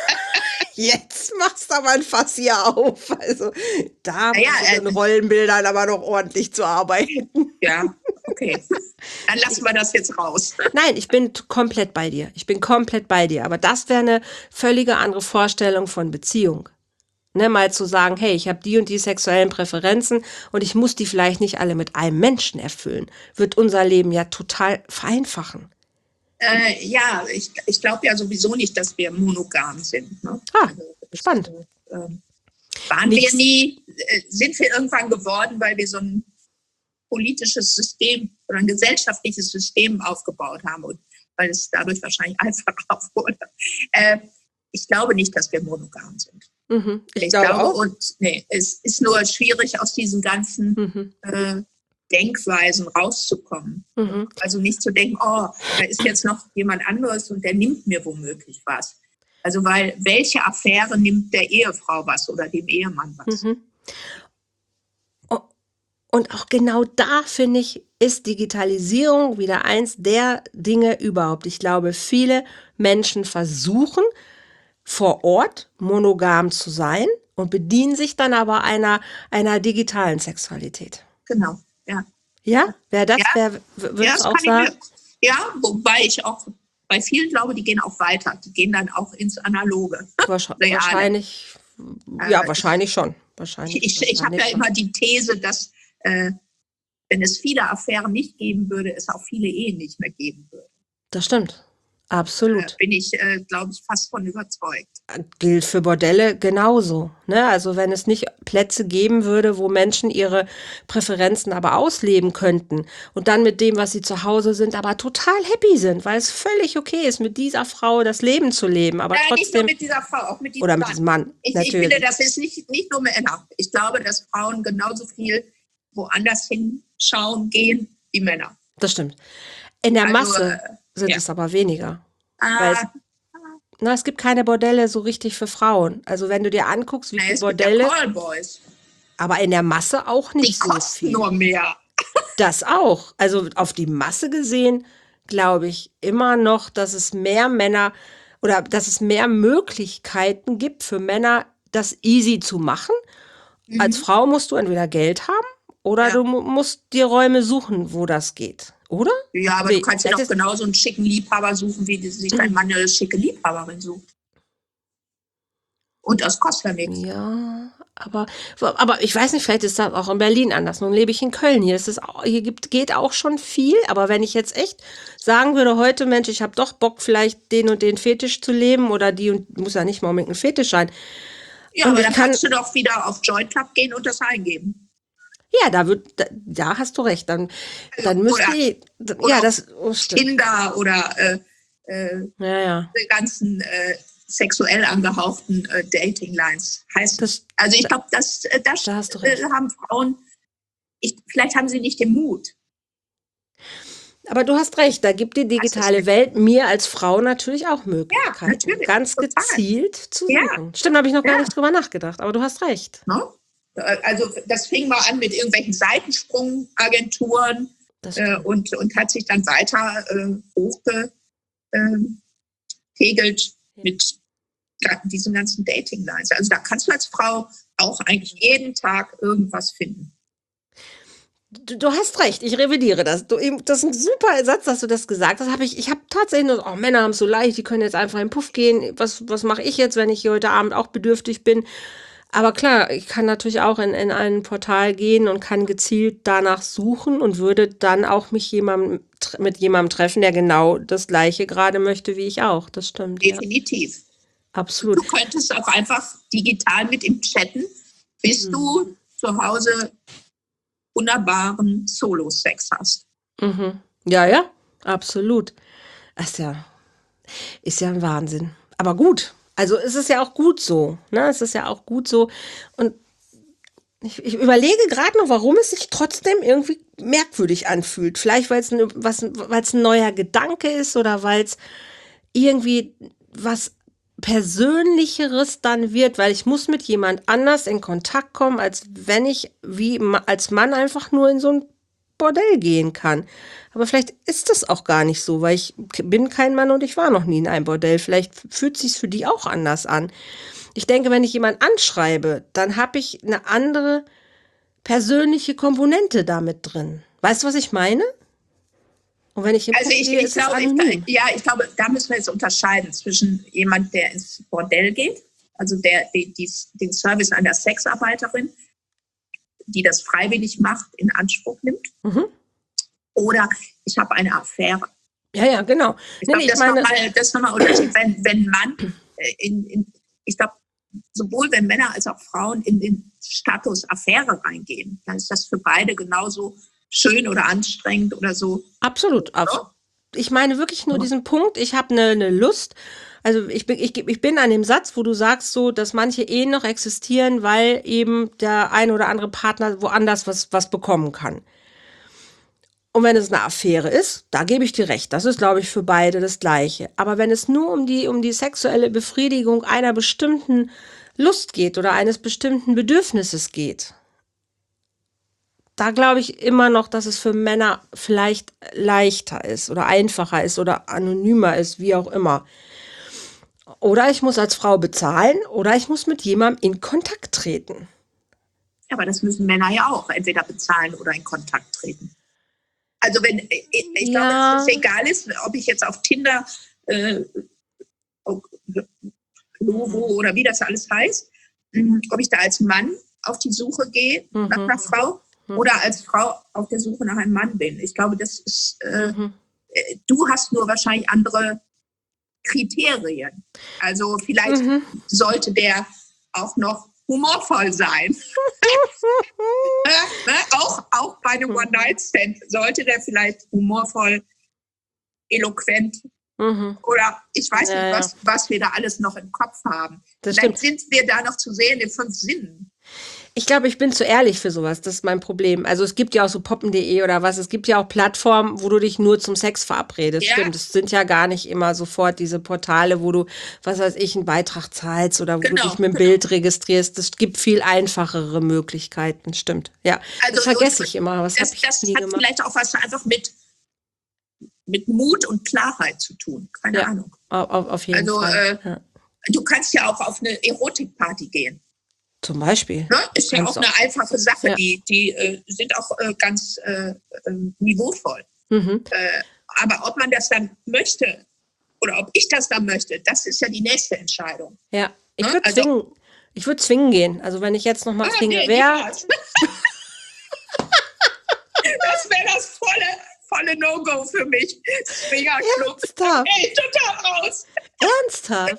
jetzt machst du aber ein Fass hier auf. Also, da Naja, musst du äh, den Rollenbildern aber noch ordentlich zu arbeiten. Ja, okay. Dann lassen wir das jetzt raus. Nein, ich bin t- komplett bei dir. Ich bin komplett bei dir. Aber das wäre eine völlige andere Vorstellung von Beziehung. Ne, mal zu sagen, hey, ich habe die und die sexuellen Präferenzen und ich muss die vielleicht nicht alle mit einem Menschen erfüllen, wird unser Leben ja total vereinfachen. Äh, ja, ich, ich glaube ja sowieso nicht, dass wir monogam sind. Ne? Ah, Also, das, spannend. Äh, waren Nix. wir nie, äh, sind wir irgendwann geworden, weil wir so ein politisches System oder ein gesellschaftliches System aufgebaut haben und weil es dadurch wahrscheinlich einfacher wurde. Äh, ich glaube nicht, dass wir monogam sind. Mhm. Ich, Ich, glaube, glaube, auch. und nee, es ist nur schwierig, aus diesen ganzen Mhm. äh, Denkweisen rauszukommen. Mhm. Also nicht zu denken, oh, da ist jetzt noch jemand anderes und der nimmt mir womöglich was. Also weil, welche Affäre nimmt der Ehefrau was oder dem Ehemann was? Mhm. O- Und auch genau da, finde ich, ist Digitalisierung wieder eins der Dinge überhaupt. Ich glaube, viele Menschen versuchen vor Ort monogam zu sein und bedienen sich dann aber einer, einer digitalen Sexualität. Genau, ja. Ja? Wäre das, Ja, wär, ja, würdest das du auch kann ich sagen? mir, ja, wobei ich auch bei vielen glaube, die gehen auch weiter. Die gehen dann auch ins Analoge, Wahrscheinlich, Reale. wahrscheinlich, ja, Äh, ich wahrscheinlich schon. ich, Wahrscheinlich, ich, ich habe wahrscheinlich ja schon. immer die These, dass äh, wenn es viele Affären nicht geben würde, es auch viele Ehen nicht mehr geben würde. Das stimmt. Äh, Absolut. bin ich, äh, glaube ich, fast von überzeugt. Gilt für Bordelle genauso. Ne? Also wenn es nicht Plätze geben würde, wo Menschen ihre Präferenzen aber ausleben könnten und dann mit dem, was sie zu Hause sind, aber total happy sind, weil es völlig okay ist, mit dieser Frau das Leben zu leben, aber Äh, nicht nur trotzdem, mit dieser Frau, auch mit diesem oder mit Mann. diesem Mann, Ich, ich finde, natürlich. das ist nicht, nicht nur Männer. Ich glaube, dass Frauen genauso viel woanders hinschauen gehen wie Männer. Das stimmt. In der Also, Masse äh, sind ja. es aber weniger. Weil es, Äh, na, es gibt keine Bordelle so richtig für Frauen. Also wenn du dir anguckst, wie viele es gibt ja Bordelle, Callboys. aber in der Masse auch Die nicht so kosten viel. nur mehr. Das auch. Also auf die Masse gesehen, glaube ich immer noch, dass es mehr Männer oder dass es mehr Möglichkeiten gibt für Männer, das easy zu machen. Als Mhm. Frau musst du entweder Geld haben oder Ja. du mu- musst dir Räume suchen, wo das geht. Oder? Ja, aber Seh- du kannst dir das doch ist- genauso einen schicken Liebhaber suchen, wie sich dein Mann eine schicke Liebhaberin sucht. Und das kostet ja nichts. Ja, aber, aber ich weiß nicht, vielleicht ist das auch in Berlin anders. Nun lebe ich in Köln. Hier ist es auch, hier gibt, geht auch schon viel. Aber wenn ich jetzt echt sagen würde, heute, Mensch, ich habe doch Bock, vielleicht den und den Fetisch zu leben oder die und muss ja nicht mal unbedingt ein Fetisch sein. Ja, Und aber ich dann kann, kannst du doch wieder auf Joint Club gehen und das eingeben. ja, da wird, da, da hast du recht. Dann, dann müsste Oder- ich, oder ja, auf das, oh, stimmt. Tinder oder äh, äh, Ja, ja. die ganzen äh, sexuell angehauchten äh, Dating-Lines heißt. Das, Also ich glaube, das, äh, das Da hast du äh, recht. haben Frauen, ich, vielleicht haben sie nicht den Mut. aber du hast recht, da gibt die digitale nicht. Welt mir als Frau natürlich auch Möglichkeiten. natürlich, Ganz total. gezielt zu Ja. suchen. Stimmt, habe ich noch gar Ja. nicht drüber nachgedacht, aber du hast recht. Ne? Also das fing mal an mit irgendwelchen Seitensprungagenturen Das äh, stimmt. und, und hat sich dann weiter äh, hochgepegelt Ja. mit ga- diesen ganzen Dating-Lines. Also da kannst du als Frau auch eigentlich jeden Tag irgendwas finden. Du, du hast recht, ich revidiere das. Du, eben- das ist ein super Satz, dass du das gesagt hast. Hab ich ich habe tatsächlich nur so, oh, Männer haben es so leicht, die können jetzt einfach in den Puff gehen. Was, was mache ich jetzt, wenn ich hier heute Abend auch bedürftig bin? Aber klar, ich kann natürlich auch in, in ein Portal gehen und kann gezielt danach suchen und würde dann auch mich jemandem, tre- mit jemandem treffen, der genau das Gleiche gerade möchte wie ich auch. Das stimmt, ja, Definitiv. absolut. Du könntest auch einfach digital mit ihm chatten, bis Mhm. du zu Hause wunderbaren Solo-Sex hast. Mhm. Ja, ja, absolut. Das ist ja, ist ja ein Wahnsinn. Aber gut. Also es ist ja auch gut so. Ne? Es ist ja auch gut so. Und ich, ich überlege gerade noch, warum es sich trotzdem irgendwie merkwürdig anfühlt. Vielleicht, weil es ein, was, weil es ein neuer Gedanke ist oder weil es irgendwie was Persönlicheres dann wird, weil ich muss mit jemand anders in Kontakt kommen, als wenn ich wie ma- als Mann einfach nur in so ein Bordell gehen kann. Aber vielleicht ist das auch gar nicht so, weil ich k- bin kein Mann und ich war noch nie in einem Bordell. Vielleicht fühlt sich's für die auch anders an. Ich denke, wenn ich jemanden anschreibe, dann habe ich eine andere persönliche Komponente damit drin. Weißt du, was ich meine? Und wenn ich im Also Puff ich, gehe, ich, ist es glaube, ich, anonym. ja, ich glaube, da müssen wir jetzt unterscheiden zwischen jemand, der ins Bordell geht, also der die, die, den Service einer Sexarbeiterin, die das freiwillig macht, in Anspruch nimmt, Mhm. oder ich habe eine Affäre. Ja, ja, genau. Ich Nee, glaube, nee, das ich ist meine, nochmal das ist nochmal Unterschied, wenn, wenn Mann äh, in, in, ich glaube, sowohl wenn Männer als auch Frauen in den Status Affäre reingehen, dann ist das für beide genauso schön oder anstrengend oder so. absolut. Ab- Ich meine wirklich nur diesen Punkt, ich habe eine ne Lust. Also ich bin, ich, ich bin an dem Satz, wo du sagst so, dass manche Ehen noch existieren, weil eben der ein oder andere Partner woanders was, was bekommen kann. Und wenn es eine Affäre ist, da gebe ich dir recht. Das ist, glaube ich, für beide das Gleiche. Aber wenn es nur um die, um die sexuelle Befriedigung einer bestimmten Lust geht oder eines bestimmten Bedürfnisses geht, da glaube ich immer noch, dass es für Männer vielleicht leichter ist oder einfacher ist oder anonymer ist, wie auch immer. Oder ich muss als Frau bezahlen oder ich muss mit jemandem in Kontakt treten. Ja, aber das müssen Männer ja auch entweder bezahlen oder in Kontakt treten. Also wenn, ich, ich Ja. glaube, dass es egal ist, ob ich jetzt auf Tinder, äh, Lovo oder wie das alles heißt, ob ich da als Mann auf die Suche gehe Mhm. nach einer Frau Mhm. oder als Frau auf der Suche nach einem Mann bin. Ich glaube, das ist, äh, Mhm. du hast nur wahrscheinlich andere Kriterien. Also vielleicht Mhm. sollte der auch noch humorvoll sein. ne? auch, auch bei einem One-Night-Stand sollte der vielleicht humorvoll, eloquent Mhm. oder ich weiß Ja, nicht, ja. was, was wir da alles noch im Kopf haben. Das Vielleicht stimmt. sind wir da noch zu sehr in den fünf Sinnen. Ich glaube, ich bin zu ehrlich für sowas. Das ist mein Problem. Also es gibt ja auch so poppen punkt de oder was. Es gibt ja auch Plattformen, wo du dich nur zum Sex verabredest. Ja. Stimmt. Es sind ja gar nicht immer sofort diese Portale, wo du, was weiß ich, einen Beitrag zahlst oder wo Genau, du dich mit dem genau. Bild registrierst. Es gibt viel einfachere Möglichkeiten. Stimmt. Ja. Also, das vergesse und ich immer. Was Das, habe ich das nie hat gemacht? vielleicht auch was einfach mit, mit Mut und Klarheit zu tun. Keine Ja. Ahnung. Auf, auf, auf jeden Also Fall. äh, Ja. du kannst ja auch auf eine Erotikparty gehen. Zum Beispiel. Ne? Ist ja Kannst auch eine einfache Sache. Ja. Die, die äh, sind auch äh, ganz äh, äh, niveauvoll. Mhm. Äh, aber ob man das dann möchte oder ob ich das dann möchte, das ist ja die nächste Entscheidung. Ja. Ich Ne? würde Also- zwingen. Ich würde zwingen gehen. Also wenn ich jetzt noch mal Ah, Single nee, wäre. niemals. Das wäre das volle, volle No-Go für mich. Swingerclub. Ernsthaft? Ey, total raus. Ernsthaft?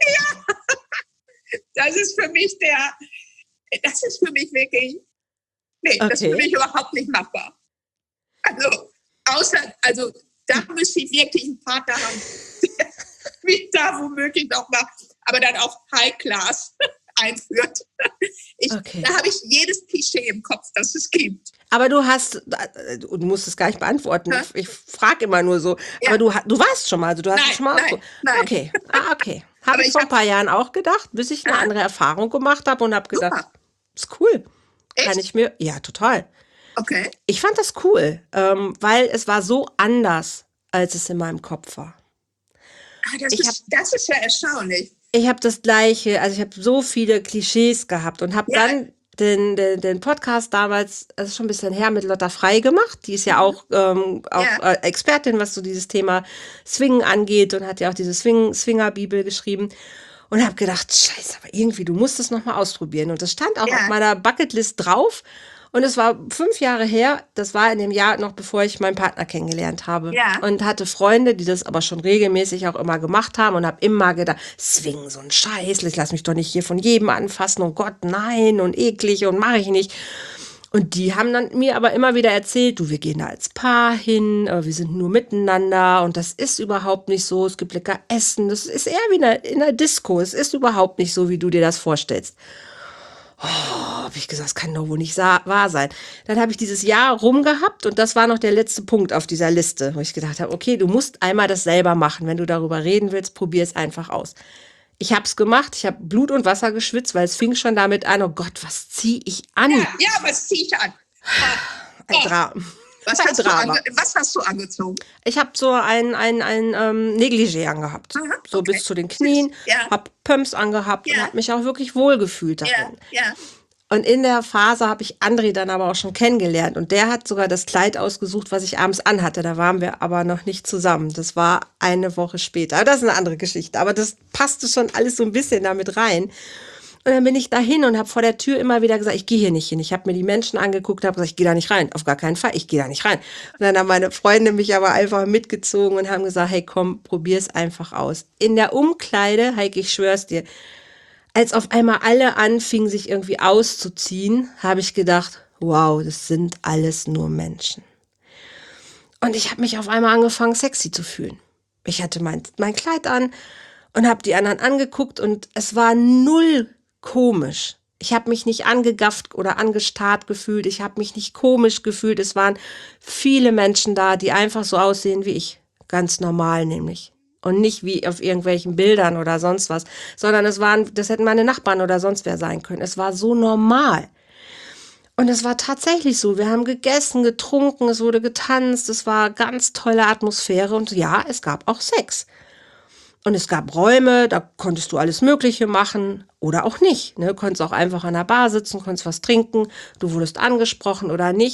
Das ist für mich der, das ist für mich wirklich, nee, das ist Okay. für mich überhaupt nicht machbar. Also, außer, also, da müsste ich wirklich einen Partner haben, der mich da womöglich noch mal, aber dann auch High Class einführt. Ich, Okay. Da habe ich jedes Klischee im Kopf, das es gibt. Aber du hast, äh, du musst es gar nicht beantworten. Hä? Ich, ich frage immer nur so. Ja. Aber du, ha- du warst schon mal, also du hast Nein, es schon mal nein, ausprobiert. nein. Okay, ah, okay. Habe Aber ich ich vor ein hab- paar Jahren auch gedacht, bis ich eine Ja. andere Erfahrung gemacht habe und habe gedacht, Super. ist cool. Echt? Kann ich mir, ja, total. Okay. Ich fand das cool, ähm, weil es war so anders, als es in meinem Kopf war. Ah, das, Ich ist, das ist ja erstaunlich. Ich habe das Gleiche, also ich habe so viele Klischees gehabt und habe Ja. dann den, den, den Podcast damals, das ist schon ein bisschen her, mit Lotta Frei gemacht. Die ist ja auch, ähm, auch Ja. äh, Expertin, was so dieses Thema Swingen angeht und hat ja auch diese Swing, Swinger-Bibel geschrieben. Und habe gedacht, scheiße, aber irgendwie, du musst es nochmal ausprobieren. Und das stand auch Ja. auf meiner Bucketlist drauf. Und es war fünf Jahre her, das war in dem Jahr noch, bevor ich meinen Partner kennengelernt habe. Ja. Und hatte Freunde, die das aber schon regelmäßig auch immer gemacht haben und habe immer gedacht, Swing, so ein Scheiß, ich lass mich doch nicht hier von jedem anfassen, oh Gott, nein, und eklig und mache ich nicht. Und die haben dann mir aber immer wieder erzählt, du, wir gehen da als Paar hin, äh, wir sind nur miteinander und das ist überhaupt nicht so, es gibt lecker Essen, das ist eher wie in einer, in einer Disco, es ist überhaupt nicht so, wie du dir das vorstellst. Oh, habe ich gesagt, das kann doch wohl nicht sa- wahr sein. Dann habe ich dieses Jahr rumgehabt und das war noch der letzte Punkt auf dieser Liste, wo ich gedacht habe, okay, du musst einmal das selber machen. Wenn du darüber reden willst, probier es einfach aus. Ich habe es gemacht, ich habe Blut und Wasser geschwitzt, weil es fing schon damit an, oh Gott, was ziehe ich an? Ja, ja, was ziehe ich an? Ein Dra Was ein hast, du Drama. ange was hast du angezogen? Ich habe so ein, ein, ein ähm, Negligé angehabt, Aha, so okay. bis zu den Knien, Süß, ja. habe Pumps angehabt und Ja. habe mich auch wirklich wohlgefühlt Ja, darin. ja. Und in der Phase habe ich André dann aber auch schon kennengelernt. Und der hat sogar das Kleid ausgesucht, was ich abends anhatte. Da waren wir aber noch nicht zusammen. Das war eine Woche später. Aber das ist eine andere Geschichte. Aber das passte schon alles so ein bisschen damit rein. Und dann bin ich dahin und habe vor der Tür immer wieder gesagt, ich gehe hier nicht hin. Ich habe mir die Menschen angeguckt, habe gesagt, ich gehe da nicht rein. Auf gar keinen Fall, ich gehe da nicht rein. Und dann haben meine Freunde mich aber einfach mitgezogen und haben gesagt, hey komm, probier's einfach aus. In der Umkleide, Heike, ich schwör's dir, als auf einmal alle anfingen, sich irgendwie auszuziehen, habe ich gedacht, wow, das sind alles nur Menschen. Und ich habe mich auf einmal angefangen, sexy zu fühlen. Ich hatte mein, mein Kleid an und habe die anderen angeguckt und es war null komisch. Ich habe mich nicht angegafft oder angestarrt gefühlt. Ich habe mich nicht komisch gefühlt. Es waren viele Menschen da, die einfach so aussehen wie ich. Ganz normal nämlich. Und nicht wie auf irgendwelchen Bildern oder sonst was, sondern es waren, das hätten meine Nachbarn oder sonst wer sein können. Es war so normal. Und es war tatsächlich so. Wir haben gegessen, getrunken, es wurde getanzt, es war ganz tolle Atmosphäre und ja, es gab auch Sex. Und es gab Räume, da konntest du alles Mögliche machen oder auch nicht. Ne? Du konntest auch einfach an der Bar sitzen, konntest was trinken, du wurdest angesprochen oder nicht.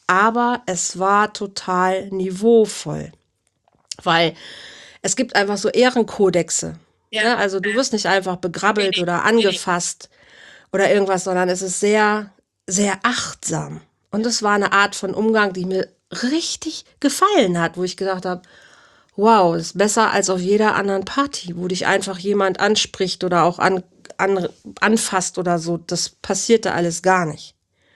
aber es war total niveauvoll, weil es gibt einfach so Ehrenkodexe. Ja. Ne? Also du wirst nicht einfach begrabbelt Nee, nee, oder nee, nee. angefasst oder irgendwas, sondern es ist sehr, sehr achtsam. Und es war eine Art von Umgang, die mir richtig gefallen hat, wo ich gedacht habe, wow, das ist besser als auf jeder anderen Party, wo dich einfach jemand anspricht oder auch an, an, anfasst oder so. Das passierte alles gar nicht.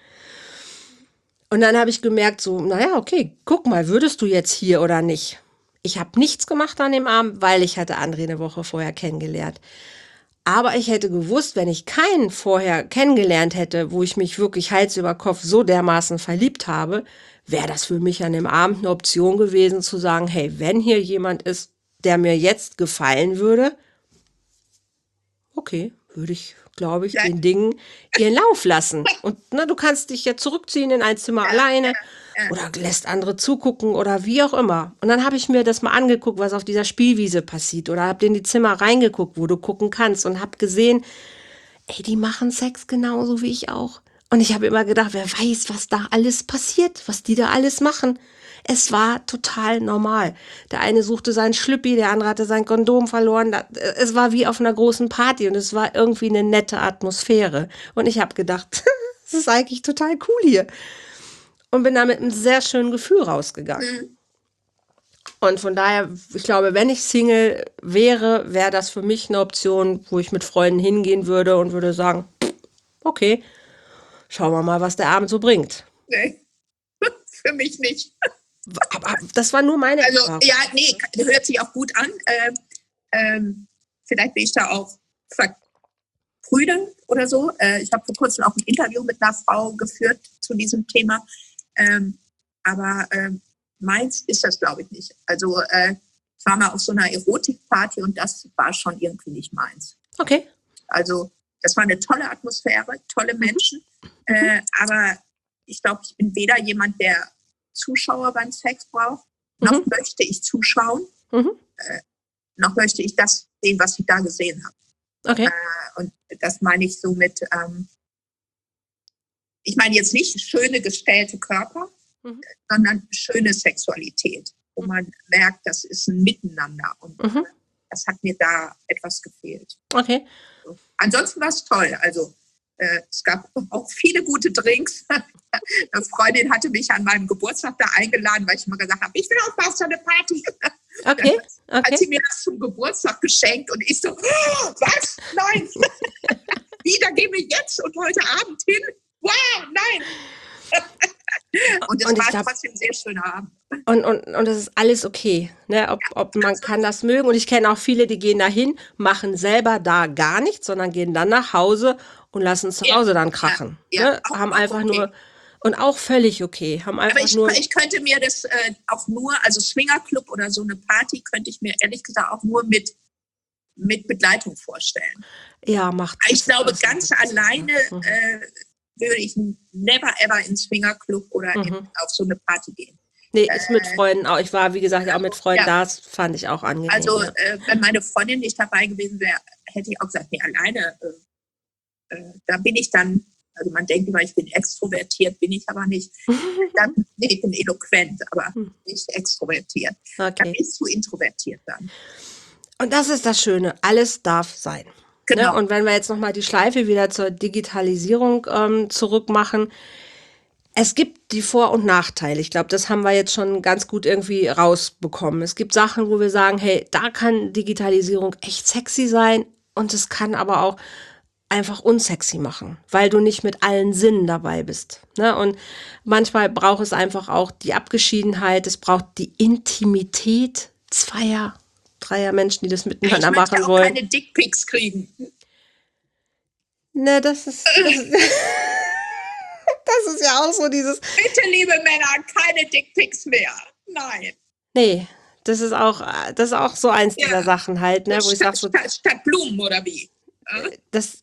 Und dann habe ich gemerkt, so, naja, okay, guck mal, würdest du jetzt hier oder nicht? Ich habe nichts gemacht an dem Abend, weil ich hatte André eine Woche vorher kennengelernt. Aber ich hätte gewusst, wenn ich keinen vorher kennengelernt hätte, wo ich mich wirklich Hals über Kopf so dermaßen verliebt habe, wäre das für mich an dem Abend eine Option gewesen, zu sagen, hey, wenn hier jemand ist, der mir jetzt gefallen würde, okay, würde ich, glaube ich, Ja. den Dingen ihren Lauf lassen. Und na, du kannst dich ja zurückziehen in ein Zimmer alleine oder lässt andere zugucken oder wie auch immer. Und dann habe ich mir das mal angeguckt, was auf dieser Spielwiese passiert, oder habe in die Zimmer reingeguckt, wo du gucken kannst, und habe gesehen, ey, die machen Sex genauso wie ich auch. Und ich habe immer gedacht, wer weiß, was da alles passiert, was die da alles machen. Es war total normal. Der eine suchte seinen Schlüppi, der andere hatte sein Kondom verloren. Da- Es war wie auf einer großen Party und es war irgendwie eine nette Atmosphäre. Und ich habe gedacht, das ist eigentlich total cool hier. Und bin da mit einem sehr schönen Gefühl rausgegangen. Mhm. Und von daher, ich glaube, wenn ich Single wäre, wäre das für mich eine Option, wo ich mit Freunden hingehen würde und würde sagen, okay, schauen wir mal, was der Abend so bringt. Nee. Für mich nicht. Aber das war nur meine Also, Erfahrung. ja, nee, hört sich auch gut an. Ähm, ähm, vielleicht bin ich da auch verbrüdern oder so. Äh, ich habe vor kurzem auch ein Interview mit einer Frau geführt zu diesem Thema. Ähm, aber ähm, meins ist das, glaube ich, nicht. Also, äh, ich war mal auf so einer Erotikparty und das war schon irgendwie nicht meins. Okay. Also, das war eine tolle Atmosphäre, tolle Menschen. Mhm. Äh, aber ich glaube, ich bin weder jemand, der Zuschauer beim Sex braucht, noch mhm. möchte ich zuschauen, mhm. äh, noch möchte ich das sehen, was ich da gesehen habe. Okay. Äh, und das meine ich so mit, ähm, ich meine jetzt nicht schöne gestellte Körper, mhm. sondern schöne Sexualität, wo man merkt, das ist ein Miteinander. Und mhm. äh, das hat mir da etwas gefehlt. Okay. So. Ansonsten war es toll. Also äh, es gab auch viele gute Drinks. Eine Freundin hatte mich an meinem Geburtstag da eingeladen, weil ich immer gesagt habe, ich will auch mal so eine Party. Okay. Okay. Hat sie mir das zum Geburtstag geschenkt und ich so, oh, was? Nein. Wie, da gehen wir jetzt und heute Abend hin? Wow, nein. Und es und war glaub, trotzdem ein sehr schöner Abend. Und, und, und das ist alles okay. Ne? Ob, ob man kann das mögen. Und ich kenne auch viele, die gehen dahin, machen selber da gar nichts, sondern gehen dann nach Hause und lassen zu Hause dann krachen. Ja, ja, ne? auch, Haben auch einfach okay. nur, und auch völlig okay. Haben einfach Aber ich, nur, ich könnte mir das äh, auch nur, also Swingerclub oder so eine Party, könnte ich mir ehrlich gesagt auch nur mit, mit Begleitung vorstellen. Ja, macht Ich glaube, ganz alleine mhm. äh, würde ich never ever in Swingerclub oder mhm. in, auf so eine Party gehen. Nee, ist mit Freunden auch. Ich war, wie gesagt, auch mit Freunden ja. da. Das fand ich auch angenehm. Also, ja. äh, wenn meine Freundin nicht dabei gewesen wäre, hätte ich auch gesagt, nee, alleine, äh, äh, da bin ich dann, also man denkt immer, ich bin extrovertiert, bin ich aber nicht. Dann, nee, ich bin eloquent, aber nicht extrovertiert. Okay. Dann bist du introvertiert dann. Und das ist das Schöne. Alles darf sein. Genau. Ne? Und wenn wir jetzt nochmal die Schleife wieder zur Digitalisierung ähm, zurückmachen, es gibt die Vor- und Nachteile. Ich glaube, das haben wir jetzt schon ganz gut irgendwie rausbekommen. Es gibt Sachen, wo wir sagen, hey, da kann Digitalisierung echt sexy sein, und es kann aber auch einfach unsexy machen, weil du nicht mit allen Sinnen dabei bist. Ne? Und manchmal braucht es einfach auch die Abgeschiedenheit, es braucht die Intimität zweier, dreier Menschen, die das miteinander ich machen auch wollen. Ich möchte keine Dickpics kriegen. Ne, das ist... Das ist Das ist ja auch so dieses... Bitte, liebe Männer, keine Dickpics mehr. Nein. Nee, das ist auch, das ist auch so eins ja. dieser Sachen halt, ne, wo statt, ich sag so... Statt, statt Blumen, oder wie? Äh? Das...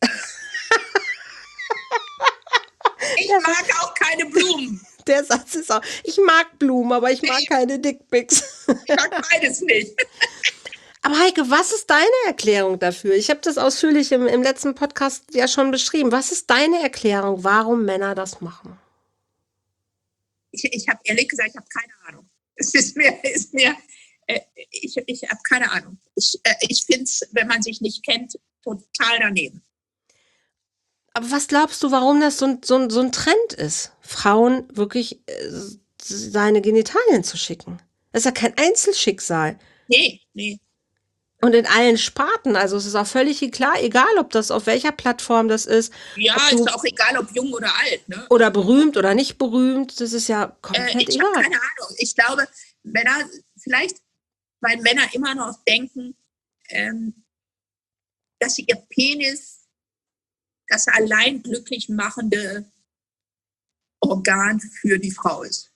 ich mag auch keine Blumen. Der Satz ist auch... Ich mag Blumen, aber ich mag keine Dickpics. Ich mag beides nicht. Aber Heike, was ist deine Erklärung dafür? Ich habe das ausführlich im, im letzten Podcast ja schon beschrieben. Was ist deine Erklärung, warum Männer das machen? Ich, ich habe ehrlich gesagt, ich habe keine Ahnung. Es ist mir, ist mir äh, ich, ich habe keine Ahnung. Ich, äh, ich finde es, wenn man sich nicht kennt, total daneben. Aber was glaubst du, warum das so ein, so ein, so ein Trend ist, Frauen wirklich äh, seine Genitalien zu schicken? Das ist ja kein Einzelschicksal. Nee, nee. Und in allen Sparten, also es ist auch völlig klar, egal ob das auf welcher Plattform das ist, Ja, ob du ist auch egal, ob jung oder alt. Ne? oder berühmt oder nicht berühmt, das ist ja Äh, komplett ich habe egal. keine Ahnung. Ich glaube, Männer, vielleicht, weil Männer immer noch denken, ähm, dass ihr Penis das allein glücklich machende Organ für die Frau ist.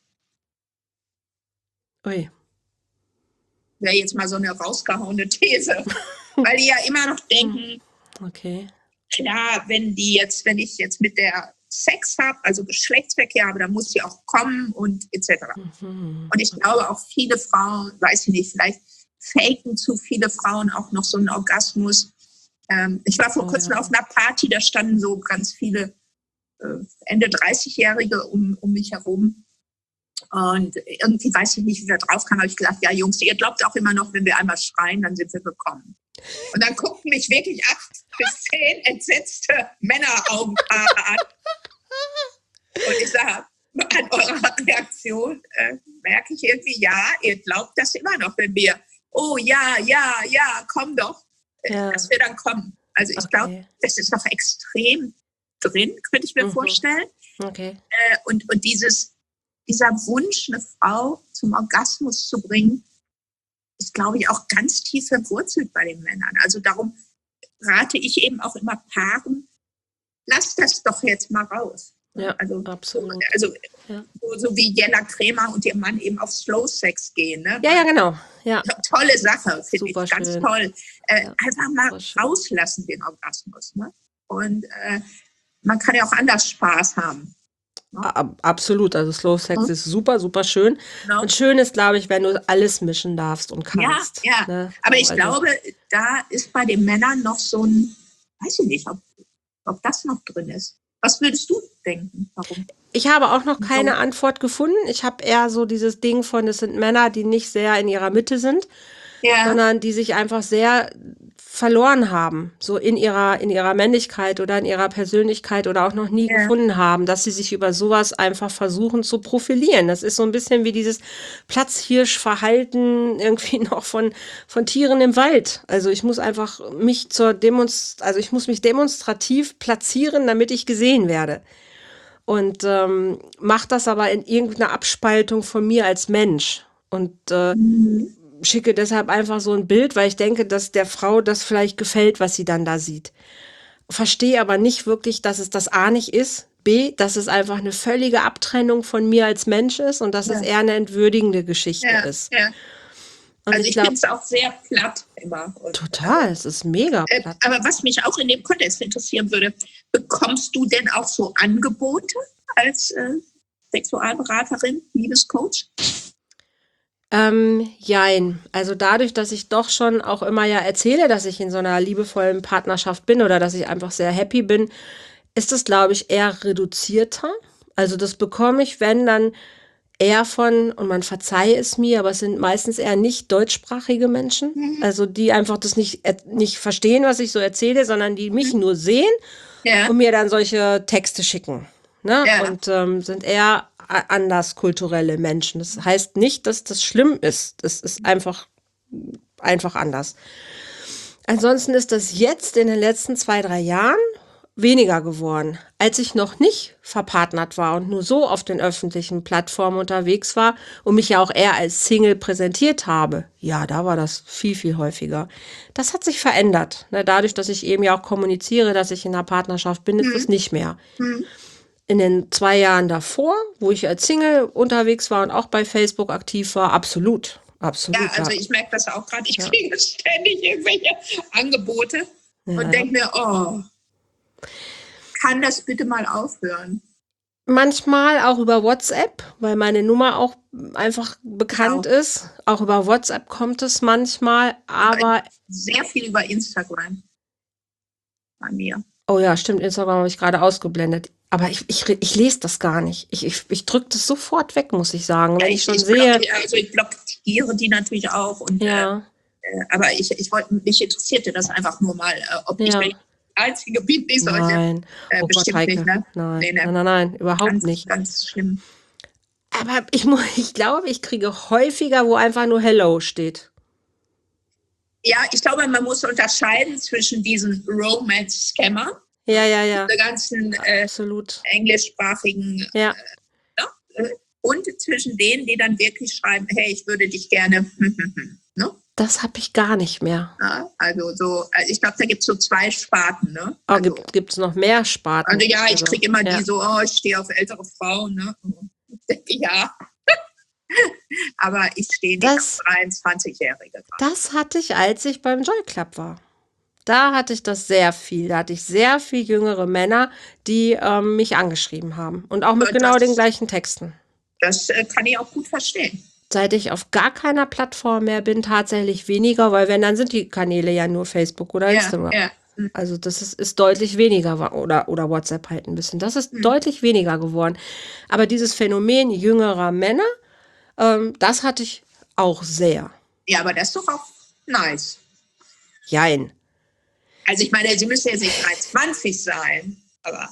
Ui. Wäre jetzt mal so eine rausgehauene These. Weil die ja immer noch denken, Okay. klar, wenn die jetzt, wenn ich jetzt mit der Sex habe, also Geschlechtsverkehr habe, dann muss sie auch kommen und et cetera. Mhm. Und ich glaube auch viele Frauen, weiß ich nicht, vielleicht faken zu viele Frauen auch noch so einen Orgasmus. Ähm, ich war vor Oh, kurzem ja. auf einer Party, da standen so ganz viele äh, Ende dreißig-Jährige um, um mich herum. Und irgendwie weiß ich nicht, wie wir drauf kamen, habe ich gedacht, ja Jungs, ihr glaubt auch immer noch, wenn wir einmal schreien, dann sind wir gekommen. Und dann guckten mich wirklich acht bis zehn entsetzte Männeraugenpaare an. Und ich sage, an eurer Reaktion äh, merke ich irgendwie, ja, ihr glaubt das immer noch, wenn wir, oh ja, ja, ja, komm doch, äh, Ja. dass wir dann kommen. Also ich glaube, Okay. das ist noch extrem drin, könnte ich mir Mhm. vorstellen. Okay. Äh, und, und dieses, dieser Wunsch, eine Frau zum Orgasmus zu bringen, ist, glaube ich, auch ganz tief verwurzelt bei den Männern. Also darum rate ich eben auch immer Paaren, lasst das doch jetzt mal raus. Ja, also, absolut. Also Ja. so, so wie Jella Kremer und ihr Mann eben auf Slow Sex gehen. Ne? Ja, ja, genau. Ja. Tolle Sache, finde ich Super ganz schön. toll. Äh, Ja, einfach mal super schön. rauslassen den Orgasmus. Ne? Und äh, man kann ja auch anders Spaß haben. Ab- Absolut. Also Slow Sex Mhm. ist super, super schön. Ne? Und schön ist, glaube ich, wenn du alles mischen darfst und Ja, kannst. ja. Ne? Aber So, ich also, glaube, da ist bei den Männern noch so ein, weiß ich nicht, ob, ob das noch drin ist. Was würdest du denken? Warum? ich habe auch noch keine So. Antwort gefunden. Ich habe eher so dieses Ding von, es sind Männer, die nicht sehr in ihrer Mitte sind, Ja, sondern die sich einfach sehr verloren haben, so in ihrer, in ihrer Männlichkeit oder in ihrer Persönlichkeit oder auch noch nie Ja. gefunden haben, dass sie sich über sowas einfach versuchen zu profilieren. Das ist so ein bisschen wie dieses Platzhirschverhalten irgendwie noch von, von Tieren im Wald. Also ich muss einfach mich zur Demonst, also ich muss mich demonstrativ platzieren, damit ich gesehen werde. Und ähm, mache das aber in irgendeiner Abspaltung von mir als Mensch. Und äh, Mhm. schicke deshalb einfach so ein Bild, weil ich denke, dass der Frau das vielleicht gefällt, was sie dann da sieht. Verstehe aber nicht wirklich, dass es das A nicht ist, B, dass es einfach eine völlige Abtrennung von mir als Mensch ist und dass Ja. es eher eine entwürdigende Geschichte Ja, ist. ja. Und Also ich ich glaube, finde es auch sehr platt immer. Und, total, es ist mega äh, platt. aber was mich auch in dem Kontext interessieren würde, bekommst du denn auch so Angebote als äh, Sexualberaterin, Liebescoach? Ähm, jein. Also dadurch, dass ich doch schon auch immer ja erzähle, dass ich in so einer liebevollen Partnerschaft bin oder dass ich einfach sehr happy bin, ist das, glaube ich, eher reduzierter. Also das bekomme ich, wenn dann eher von, und man verzeihe es mir, aber es sind meistens eher nicht deutschsprachige Menschen, Mhm. also die einfach das nicht, äh, nicht verstehen, was ich so erzähle, sondern die mich nur sehen Ja. und mir dann solche Texte schicken. Ne? Ja. Und ähm, sind eher a- anders kulturelle Menschen. Das heißt nicht, dass das schlimm ist. Das ist einfach, einfach anders. Ansonsten ist das jetzt in den letzten zwei, drei Jahren weniger geworden. Als ich noch nicht verpartnert war und nur so auf den öffentlichen Plattformen unterwegs war und mich ja auch eher als Single präsentiert habe, ja, da war das viel, viel häufiger. Das hat sich verändert. Ne, dadurch, dass ich eben ja auch kommuniziere, dass ich in einer Partnerschaft bin, ist Mhm. das nicht mehr. Mhm. In den zwei Jahren davor, wo ich als Single unterwegs war und auch bei Facebook aktiv war, absolut. Absolut. Ja, also ja. ich merke das auch gerade. Ich Ja. kriege ständig irgendwelche Angebote Ja. und denke mir, oh, kann das bitte mal aufhören? Manchmal auch über WhatsApp, weil meine Nummer auch einfach bekannt Genau. ist. Auch über WhatsApp kommt es manchmal, aber, Sehr viel über Instagram bei mir. oh ja, stimmt, Instagram habe ich gerade ausgeblendet. Aber ich, ich, ich lese das gar nicht. Ich, ich, ich drücke das sofort weg, muss ich sagen. Ja, Wenn ich ich, schon ich, sehe, blockiere, also ich blockiere die natürlich auch. Und, äh, ja, äh, aber ich, ich wollte, mich interessierte das einfach nur mal, äh, ob ich ja, die Einzige bin, die solche, nein. äh, Oh Gott, bestimmt nicht, Heike, ne? nein, Nee, nein, ne? nein, nein, überhaupt Ganz, nicht. ganz schlimm. Aber ich, mu- ich glaube, ich kriege häufiger, wo einfach nur Hello steht. Ja, ich glaube, man muss unterscheiden zwischen diesen Romance-Scammern, Ja, ja, ja, der ganzen äh, absolut. englischsprachigen, Ja, ne? äh, und zwischen denen, die dann wirklich schreiben, hey, ich würde dich gerne, ne? das habe ich gar nicht mehr. Ja, also so, also ich glaube, da gibt es so zwei Sparten, ne? Aber Also, gibt es noch mehr Sparten? also ja, ich Also, kriege immer ja. die so, oh, ich stehe auf ältere Frauen, ne? Ich denke, ja. Aber ich stehe nicht Das- auf dreiundzwanzigjährige. Das hatte ich, als ich beim Joy Club war. Da hatte ich das sehr viel. Da hatte ich sehr viel jüngere Männer, die ähm, mich angeschrieben haben. Und auch mit Und genau das- den gleichen Texten. Das äh, kann ich auch gut verstehen. Seit ich auf gar keiner Plattform mehr bin, tatsächlich weniger, weil wenn, dann sind die Kanäle ja nur Facebook oder Instagram. Ja, ja. Also das ist, ist deutlich weniger wa- oder, oder WhatsApp halt ein bisschen. Das ist Hm. deutlich weniger geworden. Aber dieses Phänomen jüngerer Männer, ähm, das hatte ich auch sehr. Ja, aber das ist doch auch nice. Jein. Also ich meine, sie müssen jetzt nicht dreiundzwanzig sein, aber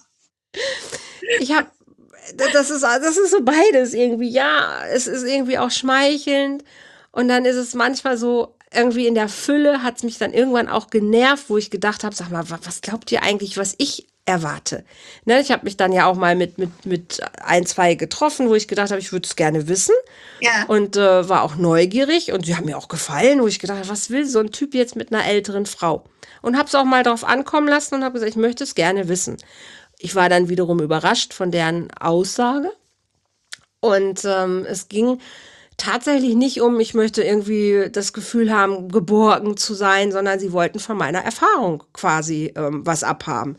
Ich habe, das ist, das ist so beides irgendwie. Ja, es ist irgendwie auch schmeichelnd und dann ist es manchmal so, irgendwie in der Fülle hat es mich dann irgendwann auch genervt, wo ich gedacht habe, sag mal, wa- was glaubt ihr eigentlich, was ich erwarte? Ne, ich habe mich dann ja auch mal mit, mit, mit ein, zwei getroffen, wo ich gedacht habe, ich würde es gerne wissen ja. und äh, war auch neugierig und sie haben mir auch gefallen, wo ich gedacht habe, was will so ein Typ jetzt mit einer älteren Frau? Und habe es auch mal drauf ankommen lassen und habe gesagt, ich möchte es gerne wissen. Ich war dann wiederum überrascht von deren Aussage. Und ähm, es ging tatsächlich nicht um, ich möchte irgendwie das Gefühl haben, geborgen zu sein, sondern sie wollten von meiner Erfahrung quasi ähm, was abhaben.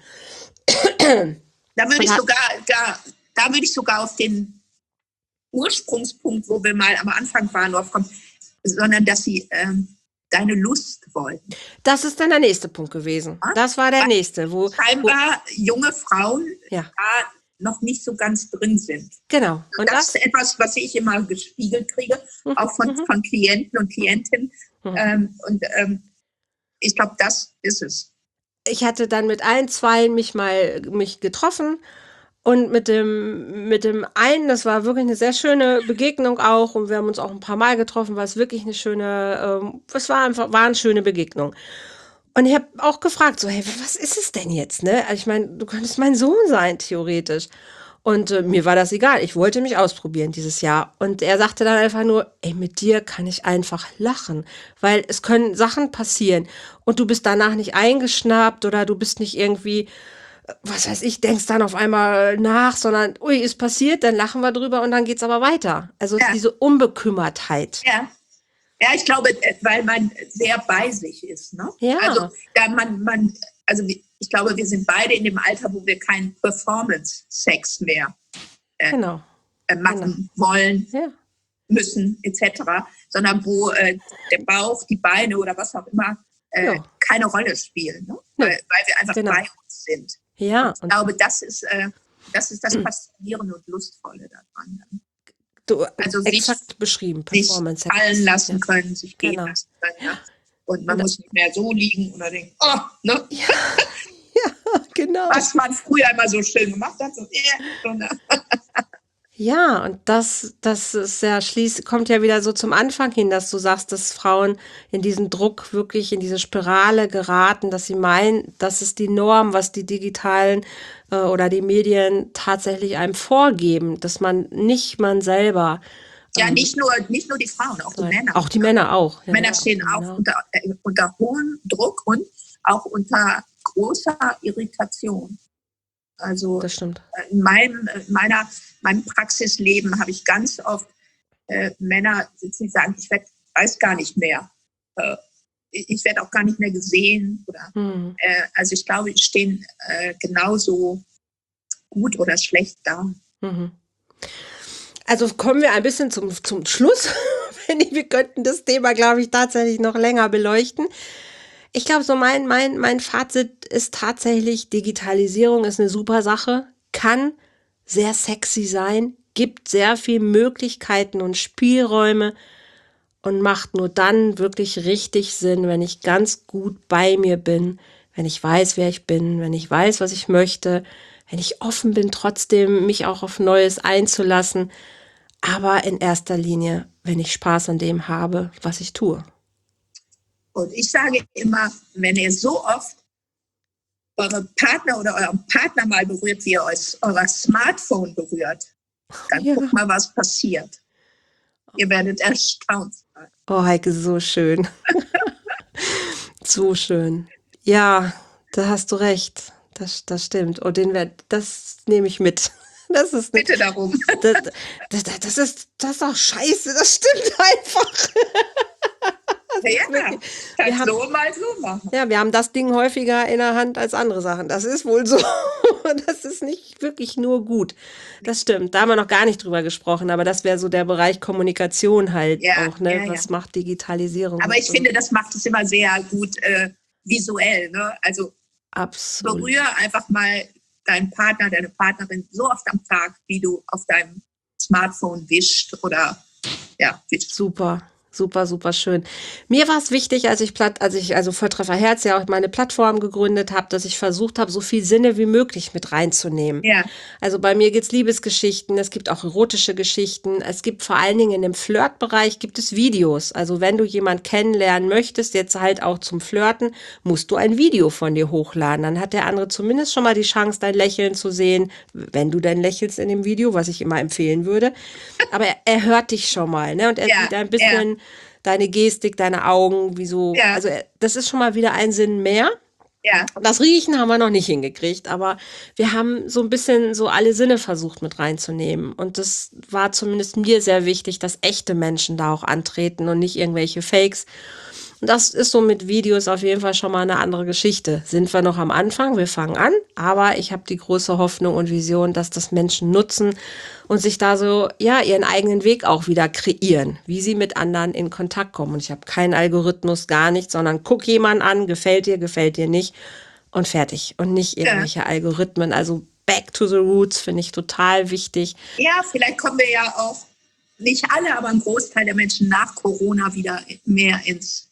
Da würde ich hat- sogar, gar, da würde ich sogar auf den Ursprungspunkt, wo wir mal am Anfang waren, drauf kommen, sondern dass sie ähm, deine Lust wollten. Das ist dann der nächste Punkt gewesen. Das war der nächste, wo, wo Scheinbar junge Frauen ja, da noch nicht so ganz drin sind. genau. Und das, das, ist etwas, was ich immer gespiegelt kriege, auch von, mhm. von Klienten und Klientinnen. Mhm. Ähm, und ähm, ich glaube, das ist es. ich hatte dann mit allen zwei mich mal mich getroffen und mit dem mit dem einen, das war wirklich eine sehr schöne Begegnung auch und wir haben uns auch ein paar Mal getroffen, war es wirklich eine schöne, ähm, es war einfach war eine schöne Begegnung. Und ich habe auch gefragt, so, hey, was ist es denn jetzt, ne? Also ich meine, du könntest mein Sohn sein, theoretisch. Und äh, mir war das egal. Ich wollte mich ausprobieren dieses Jahr. Und er sagte dann einfach nur, ey, mit dir kann ich einfach lachen. Weil es können Sachen passieren. Und du bist danach nicht eingeschnappt oder du bist nicht irgendwie, äh, was weiß ich, denkst dann auf einmal nach, sondern, ui, ist passiert, dann lachen wir drüber und dann geht's aber weiter. Also Ja. diese Unbekümmertheit. Ja. Ja, ich glaube, äh, weil man sehr bei sich ist. Ne? Ja. Also, da man, man, also ich glaube, wir sind beide in dem Alter, wo wir keinen Performance-Sex mehr äh, Genau. äh, machen wollen, Ja. müssen, et cetera, sondern wo äh, der Bauch, die Beine oder was auch immer äh, Ja. keine Rolle spielen, ne? Ja. weil, weil wir einfach Genau. bei uns sind. Ja. Und ich glaube, das ist, äh, das ist das Faszinierende und Lustvolle daran. Du, Also sich- exakt beschrieben. Sich Performance. fallen lassen Ja. können, sich gehen Genau. lassen können. Ja? Und man Und- muss nicht mehr so liegen oder denken, oh, ne? Ja, genau. was man früher immer so schön gemacht hat. So, äh, so, ne? Ja, und das, das ist ja schließt, kommt ja wieder so zum Anfang hin, dass du sagst, dass Frauen in diesen Druck wirklich in diese Spirale geraten, dass sie meinen, das ist die Norm, was die digitalen äh, oder die Medien tatsächlich einem vorgeben, dass man nicht man selber. Ja, ähm, nicht nur, nicht nur die Frauen, auch die sein- Männer. Auch die Männer auch. Ja, Männer ja, stehen auch genau. unter, äh, unter hohem Druck und auch unter großer Irritation. Also Das stimmt. in meinem, in meiner, meinem Praxisleben habe ich ganz oft äh, Männer sitzen, die sagen, ich werd, weiß gar nicht mehr. Äh, ich ich werde auch gar nicht mehr gesehen. Oder, Hm. äh, also ich glaube, die stehen äh, genauso gut oder schlecht da. Mhm. Also kommen wir ein bisschen zum, zum Schluss. Wir könnten das Thema, glaube ich, tatsächlich noch länger beleuchten. Ich glaube, so mein, mein, mein Fazit ist tatsächlich, Digitalisierung ist eine super Sache. kann sehr sexy sein, gibt sehr viele Möglichkeiten und Spielräume und macht nur dann wirklich richtig Sinn, wenn ich ganz gut bei mir bin, wenn ich weiß, wer ich bin, wenn ich weiß, was ich möchte, wenn ich offen bin, trotzdem mich auch auf Neues einzulassen, aber in erster Linie, wenn ich Spaß an dem habe, was ich tue. Und ich sage immer, wenn ihr so oft eure Partner oder euren Partner mal berührt, wie ihr euer Smartphone berührt, dann ja. guckt mal, was passiert. Ihr werdet erstaunt sein. Oh, Heike, so schön. So schön. Ja, da hast du recht. Das, das stimmt. Und den werd, das nehme ich mit. Das ist Bitte nicht, darum. Das, das, das, das, ist, das ist doch scheiße. Das stimmt einfach. Das ja, wirklich, wir haben, so mal so machen. Ja, wir haben das Ding häufiger in der Hand als andere Sachen. Das ist wohl so. Das ist nicht wirklich nur gut. Das stimmt. Da haben wir noch gar nicht drüber gesprochen, aber das wäre so der Bereich Kommunikation halt ja, auch. Ne? Ja, Was ja. macht Digitalisierung? Aber ich so? finde, das macht es immer sehr gut äh, visuell. Ne? Also Absolut. Berühre einfach mal deinen Partner, deine Partnerin so oft am Tag, wie du auf deinem Smartphone wischt oder ja, wischt. Super. Super, super schön. Mir war es wichtig, als ich, platt, als ich also Volltreffer Herz ja auch meine Plattform gegründet habe, dass ich versucht habe, so viel Sinne wie möglich mit reinzunehmen. Ja. Also bei mir gibt's Liebesgeschichten, es gibt auch erotische Geschichten, es gibt vor allen Dingen in dem Flirtbereich gibt es Videos. Also wenn du jemanden kennenlernen möchtest, jetzt halt auch zum Flirten, musst du ein Video von dir hochladen. Dann hat der andere zumindest schon mal die Chance, dein Lächeln zu sehen, wenn du dann lächelst in dem Video, was ich immer empfehlen würde. Aber er, er hört dich schon mal, ne? Und er ja, sieht ein bisschen ja. deine Gestik, deine Augen, wieso. Ja. Also das ist schon mal wieder ein Sinn mehr. Ja. Das Riechen haben wir noch nicht hingekriegt, aber wir haben so ein bisschen so alle Sinne versucht mit reinzunehmen. Und das war zumindest mir sehr wichtig, dass echte Menschen da auch antreten und nicht irgendwelche Fakes. Und das ist so mit Videos auf jeden Fall schon mal eine andere Geschichte. Sind wir noch am Anfang? Wir fangen an, aber ich habe die große Hoffnung und Vision, dass das Menschen nutzen und sich da so, ja, ihren eigenen Weg auch wieder kreieren, wie sie mit anderen in Kontakt kommen. Und ich habe keinen Algorithmus, gar nichts, sondern guck jemanden an, gefällt dir, gefällt dir nicht und fertig. Und nicht irgendwelche ja. Algorithmen. Also back to the roots finde ich total wichtig. Ja, vielleicht kommen wir ja auch, nicht alle, aber ein Großteil der Menschen nach Corona wieder mehr ins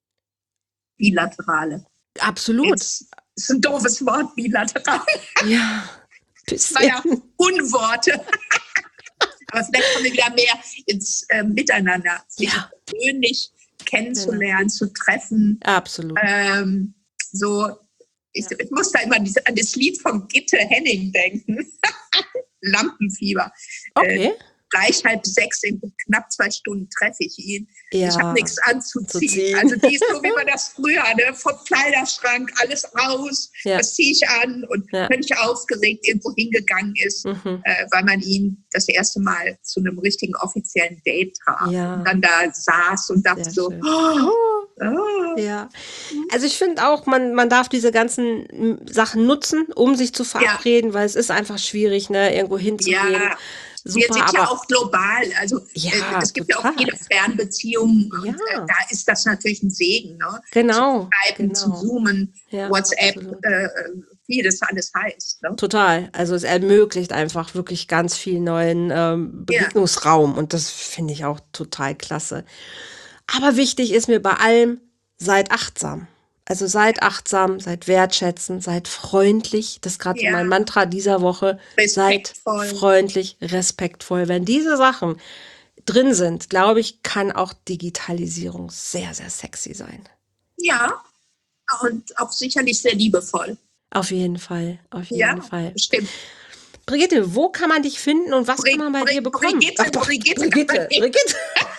Bilaterale. Absolut. Jetzt ist ein doofes Wort, bilateral. Ja. Das war ja Unworte. Aber vielleicht kommen wir wieder mehr ins äh, Miteinander, sich ja. persönlich kennenzulernen, genau. zu treffen. Absolut. Ähm, so, ich, ja. ich muss da immer an das Lied von Gitte Henning denken. Lampenfieber. Okay. Äh, Gleich halb sechs, in knapp zwei Stunden treffe ich ihn. Ja, ich habe nichts anzuziehen. Also die ist so, wie man das früher, ne? Vom Kleiderschrank, alles raus, ja. das ziehe ich an und ja. völlig aufgeregt irgendwo hingegangen ist, mhm. äh, weil man ihn das erste Mal zu einem richtigen offiziellen Date traf. Ja. Und dann da saß und dachte Sehr so, schön. oh, oh. Ja, also ich finde auch, man, man darf diese ganzen Sachen nutzen, um sich zu verabreden, ja. weil es ist einfach schwierig, ne, irgendwo hinzugehen. Ja. Super, wir sind ja auch global, also ja, äh, es gibt total. ja auch viele Fernbeziehungen und ja. äh, da ist das natürlich ein Segen, ne? Genau. Zu Skypen, genau. zu Zoomen, ja, WhatsApp, äh, wie das alles heißt. Ne? Total, also es ermöglicht einfach wirklich ganz viel neuen ähm, Begegnungsraum ja. und das finde ich auch total klasse. Aber wichtig ist mir bei allem, seid achtsam. Also seid achtsam, seid wertschätzend, seid freundlich. Das ist gerade ja. so mein Mantra dieser Woche. Respektvoll. Seid freundlich, respektvoll. Wenn diese Sachen drin sind, glaube ich, kann auch Digitalisierung sehr, sehr sexy sein. Ja, und auch sicherlich sehr liebevoll. Auf jeden Fall, auf jeden ja, Fall. Stimmt. Brigitte, wo kann man dich finden und was Bri- kann man bei Bri- dir bekommen? Brigitte, Ach, doch, Brigitte, Brigitte, Brigitte.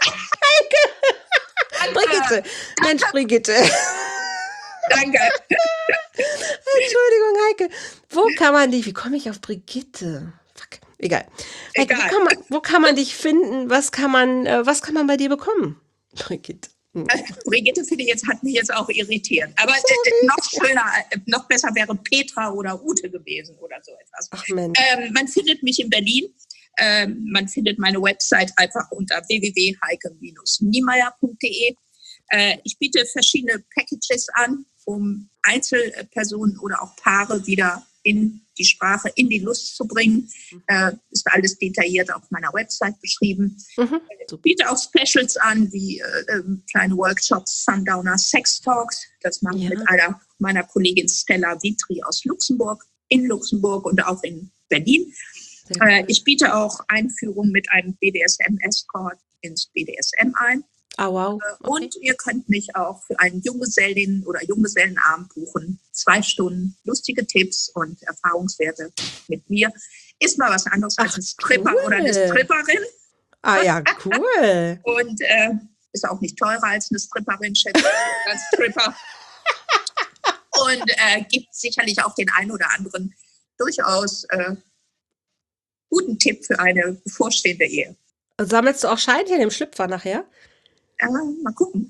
Brigitte, Mensch, Brigitte. Danke. Entschuldigung, Heike. Wo kann man dich, wie komme ich auf Brigitte? Fuck, egal. Heike, Egal. Wo, kann man, wo kann man dich finden? Was kann man, äh, was kann man bei dir bekommen? Brigitte. Hm. Brigitte, finde ich, jetzt hat mich jetzt auch irritiert. Aber äh, noch schöner, äh, noch besser wäre Petra oder Ute gewesen oder so etwas. Ach Mensch. Ähm, man findet mich in Berlin. Ähm, man findet meine Website einfach unter w w w punkt heike Bindestrich niemeyer punkt d e. Äh, ich biete verschiedene Packages an, um Einzelpersonen oder auch Paare wieder in die Sprache, in die Lust zu bringen. Äh, ist alles detailliert auf meiner Website beschrieben. Mhm. Ich biete auch Specials an, wie äh, kleine Workshops, Sundowner Sex Talks. Das mache ich Ja. mit einer meiner Kollegin Stella Vitri aus Luxemburg, in Luxemburg und auch in Berlin. Sehr Äh, cool. ich biete auch Einführung mit einem B D S M-Escort ins B D S M ein. Ah, wow. Okay. Und ihr könnt mich auch für einen Junggesellen- oder Junggesellenabend buchen. Zwei Stunden lustige Tipps und Erfahrungswerte mit mir. Ist mal was anderes Ach, als ein Stripper cool. oder eine Stripperin. Ah ja, cool. Und äh, ist auch nicht teurer als eine Stripperin, schätze ich, als Stripper. Und äh, gibt sicherlich auch den einen oder anderen durchaus äh, guten Tipp für eine bevorstehende Ehe. Sammelst du auch Scheinchen im Schlüpfer nachher? Äh, mal gucken.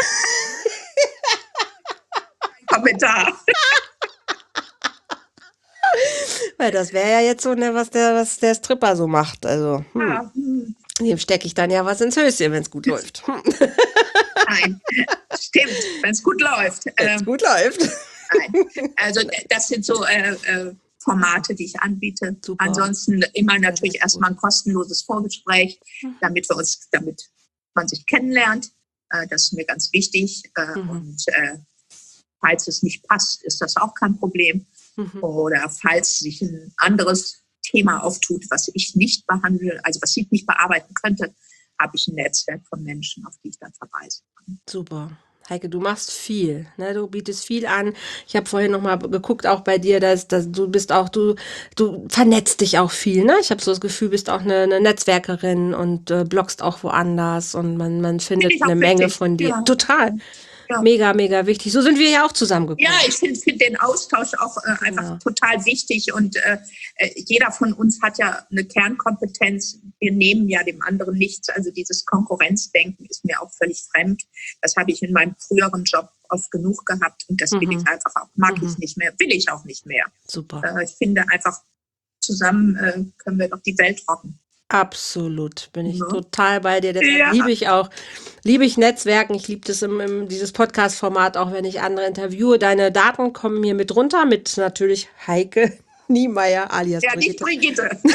Kommentar. Weil das wäre ja jetzt so, ne, was der, was der Stripper so macht. Also, hm. Ja, hm. Dem stecke ich dann ja was ins Höschen, wenn es gut läuft. Hm. Nein, stimmt, wenn es gut läuft. Wenn es Ähm, gut läuft. nein. Also das sind so äh, äh, Formate, die ich anbiete. Super. Ansonsten immer natürlich sehr erstmal ein kostenloses Vorgespräch, Mhm. damit wir uns, damit man sich kennenlernt. Äh, das ist mir ganz wichtig. Äh, Mhm. Und äh, falls es nicht passt, ist das auch kein Problem. Mhm. Oder falls sich ein anderes Thema auftut, was ich nicht behandle, also was ich nicht bearbeiten könnte, habe ich ein Netzwerk von Menschen, auf die ich dann verweisen kann. Super. Heike, du machst viel, ne? Du bietest viel an. Ich habe vorhin noch mal geguckt, auch bei dir, dass, dass du bist auch, du, du vernetzt dich auch viel, ne? Ich habe so das Gefühl, bist auch eine, eine Netzwerkerin und äh, bloggst auch woanders und man, man findet ich auch eine Menge wichtig, von dir. ja. Total. Ja. Mega, mega wichtig. So sind wir ja auch zusammengekommen. Ja, ich finde find den Austausch auch äh, einfach Ja. total wichtig und äh, äh, jeder von uns hat ja eine Kernkompetenz. Wir nehmen ja dem anderen nichts. Also dieses Konkurrenzdenken ist mir auch völlig fremd. Das habe ich in meinem früheren Job oft genug gehabt und das will Mhm. ich einfach auch, mag Mhm. ich nicht mehr, will ich auch nicht mehr. Super. Äh, ich finde einfach, zusammen äh, können wir doch die Welt rocken. Absolut, bin ich Ja. total bei dir. Deshalb Ja. liebe ich auch, liebe ich Netzwerken. Ich liebe das im, im dieses Podcast-Format, auch wenn ich andere interviewe. Deine Daten kommen hier mit runter, mit natürlich Heike Niemeyer alias Ja, nicht Brigitte. Brigitte.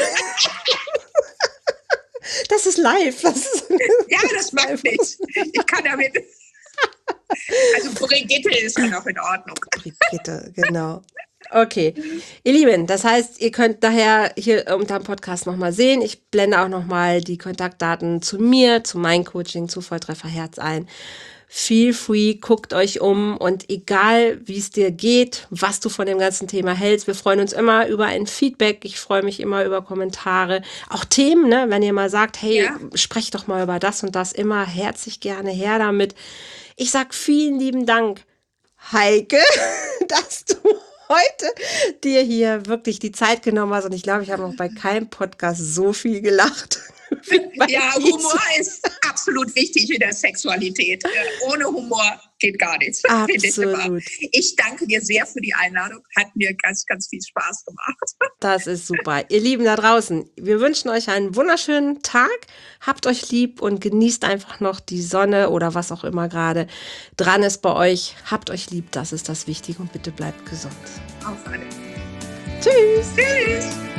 Das ist live. Das ist Ja, das macht nichts. Ich kann damit. Also Brigitte ist ja noch in Ordnung. Brigitte, genau. Okay, ihr Lieben, das heißt, ihr könnt daher hier unter dem Podcast nochmal sehen. Ich blende auch nochmal die Kontaktdaten zu mir, zu meinem Coaching, zu Volltreffer Herz ein. Feel free, guckt euch um und egal, wie es dir geht, was du von dem ganzen Thema hältst, wir freuen uns immer über ein Feedback. Ich freue mich immer über Kommentare, auch Themen, ne? Wenn ihr mal sagt, hey, Ja. sprecht doch mal über das und das, immer herzlich gerne her damit. Ich sag vielen lieben Dank, Heike, dass du heute dir hier wirklich die Zeit genommen hast und ich glaube, ich habe noch bei keinem Podcast so viel gelacht. wie bei Ja, diesem. Humor ist absolut wichtig in der Sexualität. Äh, Ohne Humor geht gar nichts. finde ich immer. Absolut. Ich danke dir sehr für die Einladung. Hat mir ganz, ganz viel Spaß gemacht. Das ist super. Ihr Lieben da draußen, wir wünschen euch einen wunderschönen Tag. Habt euch lieb und genießt einfach noch die Sonne oder was auch immer gerade dran ist bei euch. Habt euch lieb, das ist das Wichtige und bitte bleibt gesund. Auf alle. Tschüss. Tschüss.